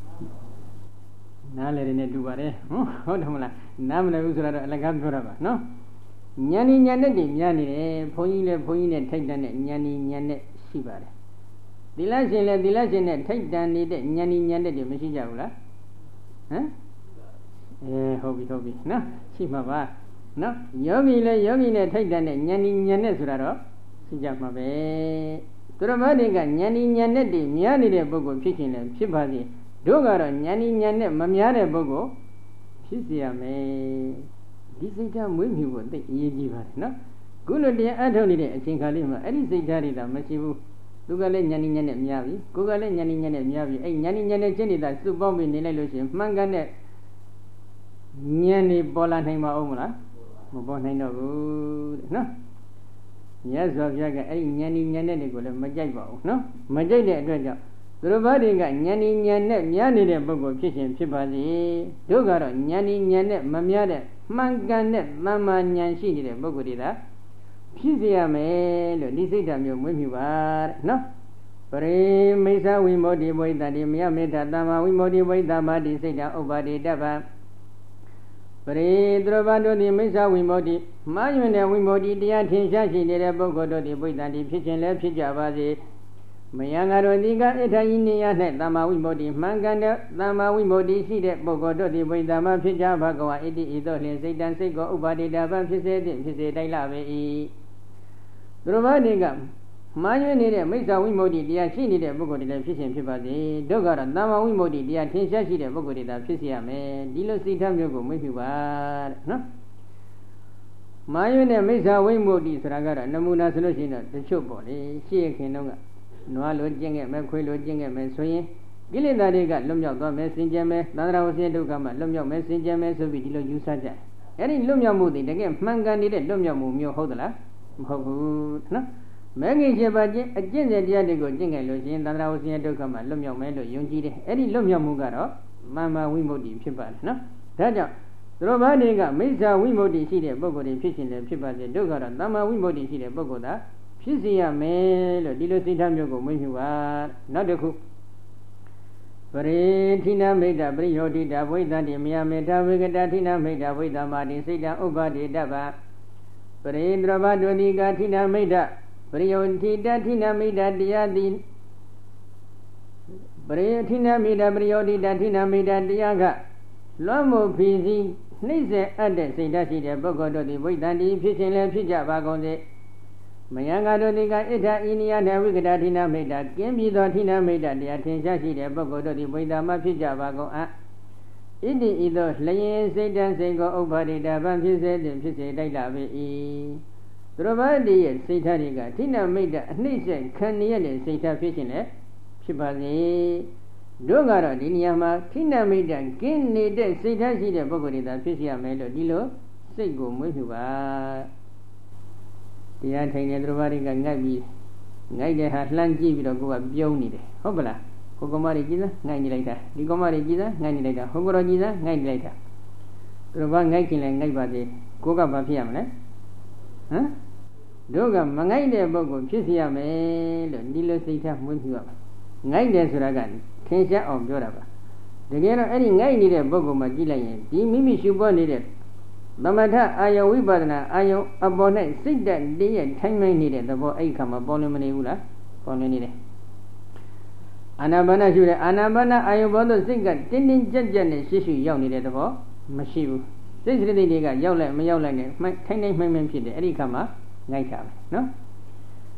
နားလည်တယ်နဲ့တူပါတယ်ဟုတ်တယ်မလားနားမလည်ဘူးဆိုတော့အလကားပြောတာပါနော်ညာနိညာနဲ့တည်းများနေတယ်ဘုန်းကြီးလည်းဘုန်းကြီးနဲ့ထိုက်တန်တဲ့ညာနိညာနဲ့ရှိပါတယ်သီလရှင်လည်းသီလရှင်နဲ့ထိုက်တန်နေတဲ့ညာနိညာနဲ့တည်းမရှိကြဘူးလားဟမ်ဟုတ်ပြီနော်ရှိမှာပါနော်ယောဂီလည်းယောဂီနဲ့ထိုက်တန်တဲ့ညာနိညာနဲ့ဆိုတာတော့ရှိကြမှာပဲသူတော်ဘာတွေကညာနိညာနဲ့တည်းများနေတဲ့ပုဂ္ဂိုလ်ဖြစ်ခြင်းလည်းဖြစ်ပါစေတို့ကတော့ညာနိညာနဲ့မများတဲ့ပုဂ္ဂိုလ်ဖြစ်စေရမယ်ဒီစိတ်ဓာတ်မွေးမြူဖို့သိအရေးကြီးပါတယ်နော်ခုလိုတရားအထုတ်နေတဲ့အချိန်ခါလေးမှာအဲ့ဒီစိတ်ဓာတ်တွေသာမရှိဘူးသူကလည်းညာနိညာနဲ့များပြီကိုယ်ကလည်းညာနိညာနဲ့များပြီအဲ့ညာနိညာနဲ့ချင်းနေတာစုပေါင်းပြီးနေလိုက်လို့ရှိရင်မှန်ကန်တဲ့ဉာဏ်တွေပေါ်လာနိုင်ပါဦးမလားမပေါ်နိုင်တော့ဘူးတဲ့နော်မြတ်စွာဘုရားကအဲ့ဒီဉာဏ်ဉာဏ်နဲ့တွေကိုလည်းမကြိုက်ပါဘူးနော်မကြိုက်တဲ့အတွက်ကြောင့်သူတို့ဘာတွေကဉာဏ်ဉာဏ်နဲ့များနေတဲ့ပုဂ္ဂိုလ်ဖြစ်ခြင်းဖြစ်ပါစေတို့ကတော့ဉာဏ်ဉာဏ်နဲ့မများတဲ့မှန်ကန်တဲ့သမ္မာဉာဏ်ရှိနေတဲ့ပုဂ္ဂိုလ်တွေသာဖြစ်စေရမယ်လို့ဒီစိတ်ဓာတ်မျိုးမွေးမြူပါတဲ့နော်ပရိမိစ္ဆဝိမု ക്തി ဝိတ္တတိမယမေတ္တာသမ္မာဝိမု ക്തി ဝိတ္တပါတိစိတ်ဓာတ်ဥပါတိတပ္ပပရိသရဘတို့သည်မိစ္ဆဝိမု ക്തി မှားယွင်းတဲ့ဝိမု ക്തി တရားထင်ရှားရှိနေတဲ့ပုဂ္ဂိုလ်တို့သည်ဝိတ္တတိဖြစ်ခြင်းလည်းဖြစ်ကြပါစေမယံငါတို့ဒီကဣဋ္ဌယိနိယ၌သမ္မာဝိမု ക്തി မှန်ကန်တဲ့သမ္မာဝိမု ക്തി ရှိတဲ့ပုဂ္ဂိုလ်တို့သည်ဝိတ္တမဖြစ်ကြပါကောဣတိဤသို့လျှင်စိတ်တံစိတ်ကိုဥပါတိတပံဖြစ်စေသည်ဖြစ်စေတိုက်လာပေ၏သူတို့ဘာတွေကမှားယွင်းနေတဲ့မိစ္ဆာဝိမု ക്തി တရားရှိနေတဲ့ပုဂ္ဂိုလ်တွေလည်းဖြစ်ခြင်းဖြစ်ပါစေတို့ကတော့သမ္မာဝိမု ക്തി တရားထင်ရှားရှိတဲ့ပုဂ္ဂိုလ်တွေသာဖြစ်စေရမယ်ဒီလိုစိတ်ဓာတ်မျိုးကိုမွေးမြူပါတဲ့နော်မှားယွင်းတဲ့မိစ္ဆာဝိမု ക്തി ဆိုတာကတော့နမူနာဆိုလို့ရှိရင်တော့တချို့ပေါ့လေရှေ့ခင်တော့ကနွားလိုကျင့်ခဲ့မယ်ခွေးလိုကျင့်ခဲ့မယ်ဆိုရင်ကိလေသာတွေကလွတ်မြောက်သွားမယ်စင်ကြယ်မယ်သန္တရာဝဆင်းဒုက္ခမှလွတ်မြောက်မယ်စင်ကြယ်မယ်ဆိုပြီးဒီလိုယူဆကြတယ်အဲ့ဒီလွတ်မြောက်မှုတွေတကယ်မှန်ကန်နေတဲ့လွတ်မြောက်မှုမျိုးဟုတ်သလားမဟုတ်ဘူးနော်မဲငင်7ပါးကျင့်အကျင့်စဉ်တရားတွေကိုကျင့်ကြလို့ရှိရင်သန္တရာဝဆင်းဒုက္ခမှလွတ်မြောက်မယ်လို့ယုံကြည်တယ်အဲ့ဒီလွတ်မြောက်မှုကတော့မမ္မာဝိမု ക്തി ဖြစ်ပါတယ်နော်ဒါကြောင့်သူတို့ဘာတွေကမိစ္ဆာဝိမု ക്തി ရှိတဲ့ပုဂ္ဂိုလ်တွေဖြစ်ရှင်တယ်ဖြစ်ပါစေတို့ကတော့သမ္မာဝိမု ക്തി ရှိတဲ့ပုဂ္ဂိုလ်သာဖြစ်စေရမယ်လို့ဒီလိုစိတ်ထားမျိုးကိုမွေးမြူပါနောက်တစ်ခုပရိဌိနမိတ်တပရိယောတိတဝိသတိမယမေတဝိကတဌိနမိတ်တဝိသမာတိစိတ်တဥပ္ပါတိတပ္ပပရိဒရဘဒုတိကဌိနမိတ်တပရိယောတိတဌိနမိတ်တတရားတိပရိဌိနမိတ်တပရိယောတိတဌိနမိတ်တတရားကလွတ်မှုဖီစီနှိမ့်စေအပ်တဲ့စိတ်ဓာတ်ရှိတဲ့ပုဂ္ဂိုလ်တို့သည်ဝိတ္တန်တိဖြစ်ခြင်းလည်းဖြစ်ကြပါကုန်စေမယံငါတို့ဒီကဣဋ္ဌဣနိယတဝိကတဌိနမိတ်တကင်းပြီးသောဌိနမိတ်တတရားထင်ရှားရှိတဲ့ပုဂ္ဂိုလ်တို့သည်ဝိတ္တမဖြစ်ကြပါကုန်အဣတိဤသို့လျင်စိတ်တံစိတ်ကိုဥပ္ပါတိတပံဖြစ်စေသည်ဖြစ်စေတိုက်လာပေ၏သူတော်ဘာတည်းရဲ့စိတ်ဓာတ်တွေကဌိနမိတ်တအနှိမ့်ဆက်ခံရတဲ့စိတ်ဓာတ်ဖြစ်ခြင်းလည်းဖြစ်ပါစေတို့ကတော့ဒီနေရာမှာဌိနမိတ်တကင်းနေတဲ့စိတ်ဓာတ်ရှိတဲ့ပုဂ္ဂိုလ်တွေသာဖြစ်စေရမယ်လို့ဒီလိုစိတ်ကိုမွေးမြူပါတရားထိုင်တဲ့သူတော်ဘာတွေကငိုက်ပြီးငိုက်တဲ့ဟာလှမ်းကြည့်ပြီးတော့ကိုကပြုံးနေတယ်ဟုတ်ပလားဟိုကောင်မတွေကြည်လားငိုက်နေလိုက်တာဒီကောင်မတွေကြည်လားငိုက်နေလိုက်တာဟိုကောင်ကြည်လားငိုက်နေလိုက်တာသူတော်ဘာငိုက်ခင်လည်းငိုက်ပါသေးကိုကဘာဖြစ်ရမလဲဟမ်တို့ကမငိုက်တဲ့ပုဂ္ဂိုလ်ဖြစ်စေရမယ်လို့ဒီလိုစိတ်ထားမွေးမြူရပါငိုက်တယ်ဆိုတာကထင်ရှားအောင်ပြောတာပါတကယ်တော့အဲ့ဒီငိုက်နေတဲ့ပုဂ္ဂိုလ်မှကြည့်လိုက်ရင်ဒီမိမိရှုပွားနေတဲ့သမထအာယဝိပဿနာအာယုအပေါ်၌စိတ်ဓာတ်တည်းရဲ့ထိုင်မှန်နေတဲ့သဘောအဲ့ခါမှာပေါ်လွင်မနေဘူးလားပေါ်လွင်နေတယ်အာနာပါနရှုတဲ့အာနာပါနအာယုဘောသို့စိတ်ကတင်းတင်းကြပ်ကြပ်နဲ့ရှေ့ရှုရောက်နေတဲ့သဘောမရှိဘူးစိတ်စရတိတွေကရောက်လိုက်မရောက်လိုက်နဲ့ထိုင်ထိုင်မှန်မှန်ဖြစ်တယ်အဲ့ဒီခါမှာငိုက်တာပဲနော်အဲ့ဒီခါမှာငိုက်တယ်ဆိုတော့ငိုက်တယ်ဆိုတာကထင်ရှားအောင်ပြောတာပါတကယ်တော့အဲ့ဒီငိုက်နေတဲ့ပုဂ္ဂိုလ်မှကြည့်လိုက်ရင်ဒီမိမိရှုပွားနေတဲ့သမထအာယဝိပဿနာအာယုအပေါ်၌စိတ်ဓာတ်တည်းရဲ့ထိုင်မှန်နေတဲ့သဘောအဲ့ခါမှာပေါ်လွင်မနေဘူးလားပေါ်လွင်နေတယ်အာနာပါနရှုတဲ့အာနာပါနအာယုဘောသို့စိတ်ကတင်းတင်းကြပ်ကြပ်နဲ့ရှေ့ရှုရောက်နေတဲ့သဘောမရှိဘူးစိတ်စရတိတွေကရောက်လိုက်မရောက်လိုက်နဲ့ထိုင်ထိုင်မှန်မှန်ဖြစ်တယ်အဲ့ဒီခါမှာငိုက်တာပဲနော်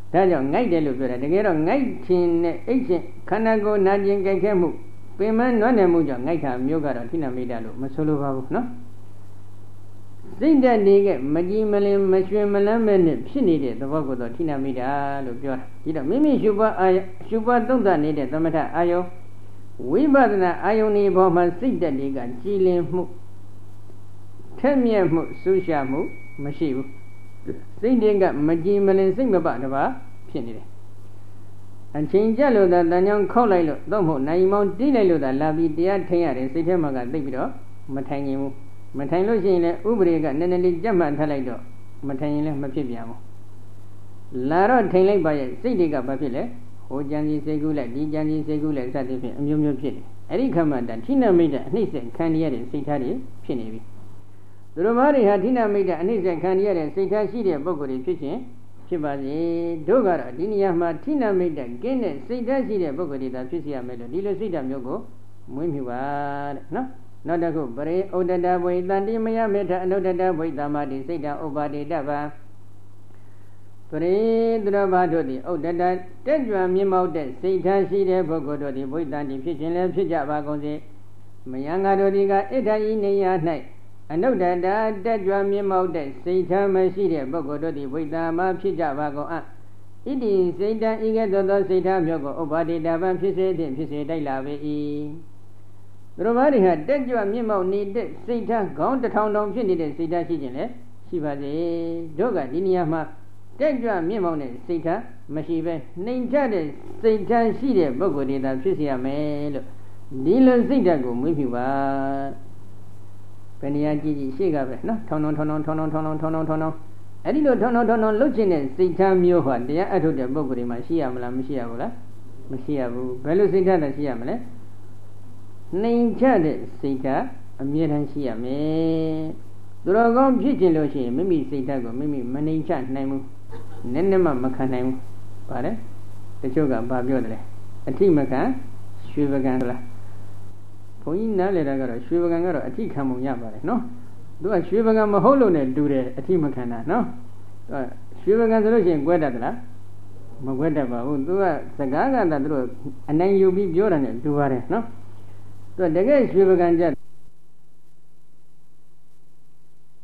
ဒါကြောင့်ငိုက်တယ်လို့ပြောတာတကယ်တော့ငိုက်ခြင်းနဲ့အိတ်ခြင်းခန္ဓာကိုယ်နာကျင်ကြိုက်ခဲမှုပင်မနွမ်းနယ်မှုကြောင့်ငိုက်တာမျိုးကတော့ဌိနမိတ်လို့မဆိုလိုပါဘူးနော်စိတ်ဓာတ်တွေကမကြည်မလင်မရွှင်မလန်းမဲ့နဲ့ဖြစ်နေတဲ့သဘောကိုတော့ဌိနမိတ်လို့ပြောတာဒီတော့မိမိရှုပွားသုံးသပ်နေတဲ့သမထအာယုဝိပဿနာအာယုန်ဒီဘောမှာစိတ်ဓာတ်တွေကကြည်လင်မှုထက်မြက်မှုစူးရှားမှုမရှိဘူးစိတ်တွေကမကြည်မလင်စိတ်မပတပါဖြစ်နေတယ်အချိန်ကြလို့သာတန်ကြောင်ခောက်လိုက်လို့တော့မဟုတ်နိုင်မောင်းတီးလိုက်လို့သာလာပြီးတရားထိုင်ရတယ်စိတ်ထဲမှာကသိပြီးတော့မထိုင်ရင်ဘူးမထိုင်လို့ရှိရင်လည်းဥပရိကနည်းနည်းလေးကြက်မှတ်ထားလိုက်တော့မထိုင်ရင်လည်းမဖြစ်ပြန်ဘူးလာတော့ထိုင်လိုက်ပါရဲ့စိတ်တွေကဘာဖြစ်လဲဟိုကြံစီစိတ်ကူးလိုက်ဒီကြံစီစိတ်ကူးလိုက်စသဖြင့်အမျိုးမျိုးဖြစ်တယ်အဲ့ဒီခမှတန်ဌိနမိတ်အနှိမ့်ဆက်ခံရတဲ့စိတ်ထားတွေဖြစ်နေပြီသူတို့ဘာတွေဟာဌိနမိတ်အနှိမ့်ဆက်ခံရတဲ့စိတ်ထားရှိတဲ့ပုဂ္ဂိုလ်တွေဖြစ်ခြင်းဖြစ်ပါစေတို့ကတော့ဒီနေရာမှာဌိနမိတ်ကင်းတဲ့စိတ်ဓာတ်ရှိတဲ့ပုဂ္ဂိုလ်တွေသာဖြစ်စီရမယ်လို့ဒီလိုစိတ်ဓာတ်မျိုးကိုမွေးမြူပါတဲ့နော်နောက်တစ်ခုပရိဥဒ္ဒတဘွေတန်တိမယမေထအနုဒ္ဒတဘွေသမတိစိတ်ဓာတ်ဥပါတိတဗံပရိသရဘာတို့သည်ဥဒ္ဒတတက်ကြွမြင့်မောက်တဲ့စိတ်ဓာတ်ရှိတဲ့ပုဂ္ဂိုလ်တို့သည်ဘွေတန်တိဖြစ်ခြင်းလည်းဖြစ်ကြပါကုန်စေမယံငါတို့သည်ကဣဋ္ဌဤနေရာ၌အနုဒ္ဒတတက်ကြွမြင့်မောက်တဲ့စိတ်ဓာတ်မရှိတဲ့ပုဂ္ဂိုလ်တို့သည်ဘွေတံမှာဖြစ်ကြပါကုန်အဣတိစိတ်ဓာတ်ဤကဲ့သို့သောစိတ်ဓာတ်မျိုးကိုဥပါတိတဗံဖြစ်စေသည်ဖြစ်စေတိုက်လာပေ၏သူတို့ဘာတွေဟာတက်ကြွမြင့်မောက်နေတဲ့စိတ်ဓာတ်ခေါင်းတစ်ထောင်ထောင်ဖြစ်နေတဲ့စိတ်ဓာတ်ရှိခြင်းလေရှိပါစေတို့ကဒီနေရာမှာတက်ကြွမြင့်မောက်တဲ့စိတ်ဓာတ်မရှိပဲနှိမ်ချတဲ့စိတ်ဓာတ်ရှိတဲ့ပုဂ္ဂိုလ်တွေသာဖြစ်စေရမယ်လို့ဒီလိုစိတ်ဓာတ်ကိုမွေးမြူပါဘယ်နေရာကြည့်ကြည့်ရှေ့ကပဲနော်ထောင်းထောင်းအဲ့ဒီလိုထောင်းလှုပ်ခြင်းတဲ့စိတ်ဓာတ်မျိုးဟာတရားအထုတ်တဲ့ပုဂ္ဂိုလ်တွေမှာရှိရမလားမရှိရဘူးလားမရှိရဘူးဘယ်လိုစိတ်ဓာတ်ရှိရမလဲနှိမ်ချတဲ့စိတ်ဓာတ်အမြဲတမ်းရှိရမယ်သူတော်ကောင်းဖြစ်ခြင်းလို့ရှိရင်မိမိစိတ်ဓာတ်ကိုမိမိမနှိမ်ချနိုင်ဘူးနည်းနည်းမှမခံနိုင်ဘူးပါတယ်တချို့ကဘာပြောတယ်လဲအထိမခံရွှေပကံလားဘုန်းကြီးနားလည်တာကတော့ရွှေပကံကတော့အထိခံမှုရပါတယ်နော်သူကရွှေပကံမဟုတ်လို့နဲ့တူတယ်အထိမခံတာနော်ရွှေပကံဆိုလို့ရှိရင်ကွဲတတ်သလားမကွဲတတ်ပါဘူးသူကစကားကသာသူတို့အနိုင်ယူပြီးပြောတာနဲ့တူပါတယ်နော်သူတကယ်ရွှေပကံကြ